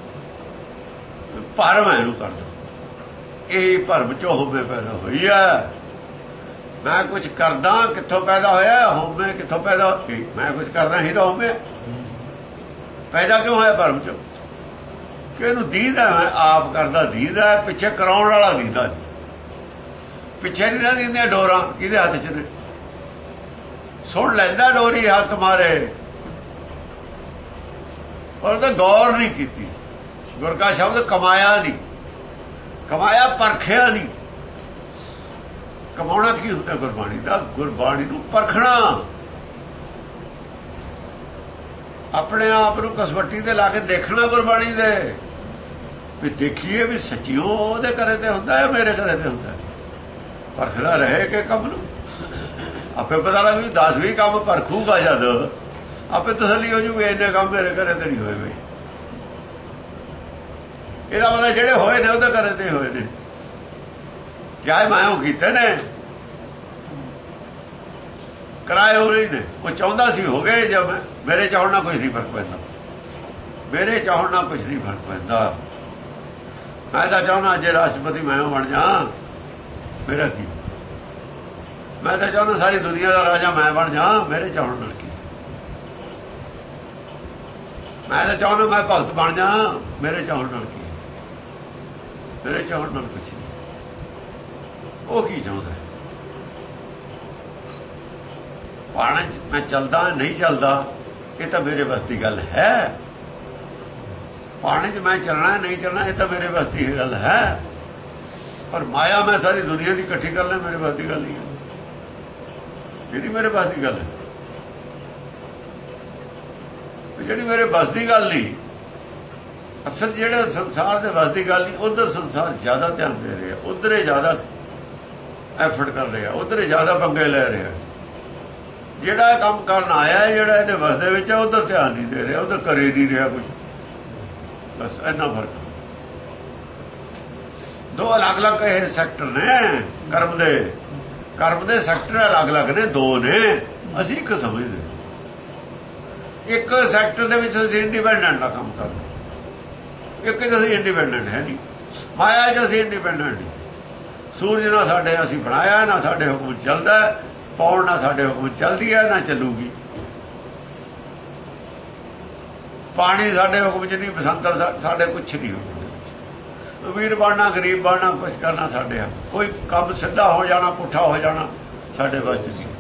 ਭਰਮ ਇਹਨੂੰ ਕਰਦਾ। ਇਹ ਭਰਮ ਚੋਂ ਹੋਵੇ ਪੈਦਾ ਹੋਈ ਹੈ। ਮੈਂ ਕੁਛ ਕਰਦਾ, ਕਿੱਥੋਂ ਪੈਦਾ ਹੋਇਆ? ਹੋਵੇ ਕਿੱਥੋਂ ਪੈਦਾ? ਮੈਂ ਕੁਛ ਕਰਦਾ ਹੀ ਤਾਂ ਹੋਵੇ ਪੈਦਾ ਕਿਉਂ ਹੋਇਆ? ਭਰਮ ਚੋਂ। ਕਿ ਇਹਨੂੰ ਦੀਦਾ ਮੈਂ ਆਪ ਕਰਦਾ, ਦੀਦਾ ਪਿੱਛੇ ਕਰਾਉਣ ਵਾਲਾ ਦੀਦਾ। ਪਿੱਛੇ ਨਹੀਂ ਨਾ ਦਿੰਦੀਆਂ ਡੋਰਾਂ, ਕਿਹਦੇ ਹੱਥ 'ਚ ਨੇ? ਸੁਣ ਲੈਂਦਾ ਡੋਰੀ ਹੱਥ ਮਾਰੇ, ਪਰ ਉਹਦਾ ਗੌਰ ਨਹੀਂ ਕੀਤੀ। ਗੁਰ ਕਾ ਸ਼ਬਦ ਕਮਾਇਆ ਨਹੀਂ, ਕਮਾਇਆ ਪਰਖਿਆ ਨਹੀਂ। ਕਮਾਉਣਾ ਕੀ ਹੁੰਦਾ ਗੁਰਬਾਣੀ ਦਾ? ਗੁਰਬਾਣੀ ਨੂੰ ਪਰਖਣਾ, ਆਪਣੇ ਆਪ ਨੂੰ ਕਸਵੱਟੀ ਤੇ ਲਾ ਕੇ ਦੇਖਣਾ ਗੁਰਬਾਣੀ ਦੇ, ਵੀ ਦੇਖੀਏ ਵੀ ਸੱਚੀਓ ਉਹਦੇ ਕਰੇ ਤੇ ਹੁੰਦਾ ਹੈ, ਮੇਰੇ ਕਰੇ ਤੇ ਹੁੰਦਾ। ਪਰਖਦਾ ਰਹੇ ਕਿ ਕੰਮ ਨੂੰ ਆਪੇ ਪਤਾ ਲੱਗ ਵੀ 10-20 ਕੰਮ ਪਰਖੂਗਾ ਜਦ ਆਪੇ ਤਸੱਲੀ ਹੋ ਜੂਗੀ, ਇੰਨੇ ਕੰਮ ਮੇਰੇ ਕਰੇ ਤੇ ਨਹੀਂ ਹੋਏ ਬਈ। ਇਹਦਾ ਮਤਲਬ ਜਿਹੜੇ ਹੋਏ ਨੇ ਉਹਦੇ ਕਰੇ ਤੇ ਹੋਏ ਨੇ। ਕਿਆ ਮੈਂ ਉਹ ਕੀਤੇ ਨੇ, ਕਰਾਏ ਹੋ ਰਹੀ ਨੇ। ਉਹ ਚਾਹੁੰਦਾ ਸੀ ਹੋ ਗਏ। ਜਦ ਮੇਰੇ ਚਾਹਣ ਨਾਲ ਕੁਛ ਨਹੀਂ ਫਰਕ ਪੈਂਦਾ, ਮੇਰੇ ਚਾਹਣ ਨਾਲ ਕੁਛ ਨਹੀਂ ਫਰਕ ਪੈਂਦਾ। ਮੈਂ ਤਾਂ ਚਾਹੁੰਦਾ ਜੇ ਰਾਸ਼ਟਰਪਤੀ ਮੈਂ ਬਣ ਜਾ, ਮੇਰਾ ਕੀ? ਮੈਂ ਤਾਂ ਚਾਹੁੰਦਾ ਸਾਰੀ ਦੁਨੀਆ ਦਾ ਰਾਜਾ ਮੈਂ ਬਣ ਜਾ, ਮੇਰੇ ਚਾਹੁਣ ਨਾਲ ਕੀ? ਮੈਂ ਤਾਂ ਚਾਹੁੰਦਾ ਮੈਂ ਭਗਤ ਬਣ ਜਾ, ਮੇਰੇ ਚਾਹੁਣ ਨਾਲ ਕੀ? ਮੇਰੇ ਚਾਹੁਣ ਨਾਲ ਕੁਛ ਨਹੀਂ। ਉਹ ਕੀ ਚਾਹੁੰਦਾ? ਪਾਣ ਮੈਂ ਚੱਲਦਾ ਨਹੀਂ ਚੱਲਦਾ, ਇਹ ਤਾਂ ਮੇਰੇ ਬਸ ਦੀ ਗੱਲ ਹੈ। ਪਾਣੀ 'ਚ ਮੈਂ ਚੱਲਣਾ ਨਹੀਂ ਚੱਲਣਾ, ਇਹ ਤਾਂ ਮੇਰੇ ਬਸ ਦੀ ਗੱਲ ਹੈ। ਪਰ ਮਾਇਆ ਮੈਂ ਸਾਰੀ ਦੁਨੀਆ ਦੀ ਇਕੱਠੀ ਕਰ ਲੈ, ਮੇਰੇ ਬਸ ਦੀ ਗੱਲ ਨਹੀਂ ਹੈ। ਜਿਹੜੀ ਮੇਰੇ ਬਸ ਦੀ ਗੱਲ ਹੈ, ਜਿਹੜੀ ਮੇਰੇ ਬਸ ਦੀ ਗੱਲ ਨਹੀਂ। ਅਸਲ ਜਿਹੜੇ ਸੰਸਾਰ ਦੇ ਬਸ ਦੀ ਗੱਲ ਨਹੀਂ, ਉਧਰ ਸੰਸਾਰ ਜ਼ਿਆਦਾ ਧਿਆਨ ਦੇ ਰਿਹਾ, ਉਧਰ ਹੀ ਜ਼ਿਆਦਾ ਐਫਰਟ ਕਰ ਰਿਹਾ, ਉਧਰ ਹੀ ਜ਼ਿਆਦਾ ਪੰਗੇ ਲੈ ਰਿਹਾ। ਜਿਹੜਾ ਕੰਮ ਕਰਨ ਆਇਆ, ਜਿਹੜਾ ਇਹਦੇ ਬਸ ਦੇ ਵਿੱਚ ਹੈ, ਉਧਰ ਧਿਆਨ ਨਹੀਂ ਦੇ ਰਿਹਾ, ਉਧਰ ਕਰੇ ਨਹੀਂ ਰਿਹਾ ਕੁਝ। ਬਸ ਇੰਨਾ ਫਰਕ। ਦੋ ਅਲੱਗ-ਅਲੱਗ ਇਹ ਸੈਕਟਰ ਨੇ ਕਰਮ ਦੇ। ਕਰਮ ਦੇ ਸੈਕਟਰ ਅਲੱਗ-ਅਲੱਗ ਨੇ, ਦੋ ਨੇ। ਅਸੀਂ ਇੱਕ ਸਮਝਦੇ, ਇੱਕ ਸੈਕਟਰ ਦੇ ਵਿੱਚ ਅਸੀਂ ਇੰਡੀਪੈਂਡੈਂਟ ਦਾ ਕੰਮ ਕਰਦੇ, ਇੱਕ ਚ ਅਸੀਂ ਇੰਡੀਪੈਂਡੈਂਟ ਹੈ ਨਹੀਂ। ਮਾਇਆ ਚ ਅਸੀਂ ਇੰਡੀਪੈਂਡੈਂਟ ਨਹੀਂ। ਸੂਰਜ ਨਾ ਸਾਡੇ ਅਸੀਂ ਬਣਾਇਆ, ਨਾ ਸਾਡੇ ਹੁਕਮ ਚੱਲਦਾ। ਪੌਣ ਨਾ ਸਾਡੇ ਹੁਕਮ ਚੱਲਦੀ ਹੈ, ਨਾ ਚੱਲੂਗੀ। ਪਾਣੀ ਸਾਡੇ ਹੁਕਮ ਚ ਨਹੀਂ, ਬਸੰਤਰ ਸਾਡੇ ਕੁਛ ਨਹੀਂ ਹੁਕਮ। ਅਮੀਰ ਬਣਨਾ, ਗਰੀਬ ਬਣਨਾ, ਕੁਛ ਕਰਨਾ ਸਾਡੇ ਆ। ਕੋਈ ਕੰਮ ਸਿੱਧਾ ਹੋ ਜਾਣਾ, ਪੁੱਠਾ ਹੋ ਜਾਣਾ ਸਾਡੇ ਬਸ ਚ ਸੀ।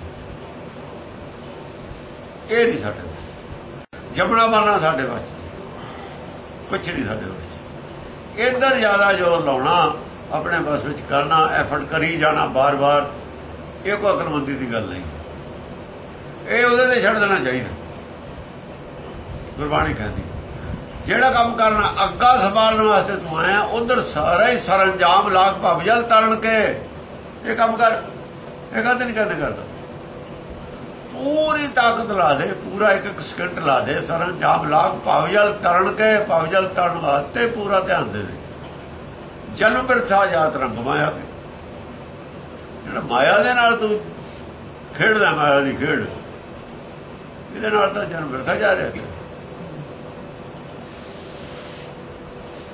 ਇਹ ਨਹੀਂ ਸਾਡੇ ਬਸ। ਜੰਮਣਾ ਮਰਨਾ ਸਾਡੇ ਬਸ ਕੁਛ ਨਹੀਂ ਸਾਡੇ ਬਸ। ਇੱਧਰ ਜ਼ਿਆਦਾ ਜ਼ੋਰ ਲਾਉਣਾ, ਆਪਣੇ ਬਸ ਵਿੱਚ ਕਰਨਾ, ਐਫਰਟ ਕਰੀ ਜਾਣਾ ਬਾਰ-ਬਾਰ, ਇਹ ਕੋਈ ਅਕਲਮੰਦੀ ਦੀ ਗੱਲ ਨਹੀਂ। ਇਹ ਉਹਦੇ ਤੇ ਛੱਡ ਦੇਣਾ ਚਾਹੀਦਾ। ਗੁਰਬਾਣੀ ਕਹਿੰਦੀ ਜਿਹੜਾ ਕੰਮ ਕਰਨਾ ਅੱਗਾ ਸੰਭਾਲਣ ਵਾਸਤੇ ਤੂੰ ਆਇਆ, ਉਧਰ ਸਾਰਾ ਹੀ ਸਰੰਜਾਮ ਲਾਗ ਭਵ ਜਲ ਤਰਨ ਕੇ ਇਹ ਕੰਮ ਕਰ। ਇਹ ਕਹਿੰਦੇ ਨਹੀਂ ਕਰਦਾ। ਪੂਰੀ ਤਾਕਤ ਲਾ ਦੇ, ਪੂਰਾ ਇੱਕ ਸਕਿੰਟ ਲਾ ਦੇ। ਸਰੰਜਾਮ ਲਾਗ ਭਵ ਜਲ ਤਰਨ ਕੇ, ਭਵ ਜਲ ਤਰਨ ਵਾਸਤੇ ਪੂਰਾ ਧਿਆਨ ਦੇ ਦੇ। ਜਨਮ ਬਿਰਥਾ ਜਾਤ ਰੰਗ ਮਾਇਆ ਕੇ। ਜਿਹੜਾ ਮਾਇਆ ਦੇ ਨਾਲ ਤੂੰ ਖੇਡਦਾ, ਮਾਇਆ ਦੀ ਖੇਡ, ਇਹਦੇ ਨਾਲ ਤਾਂ ਜਨਮ ਬਿਰਥਾ ਜਾ ਰਿਹਾ।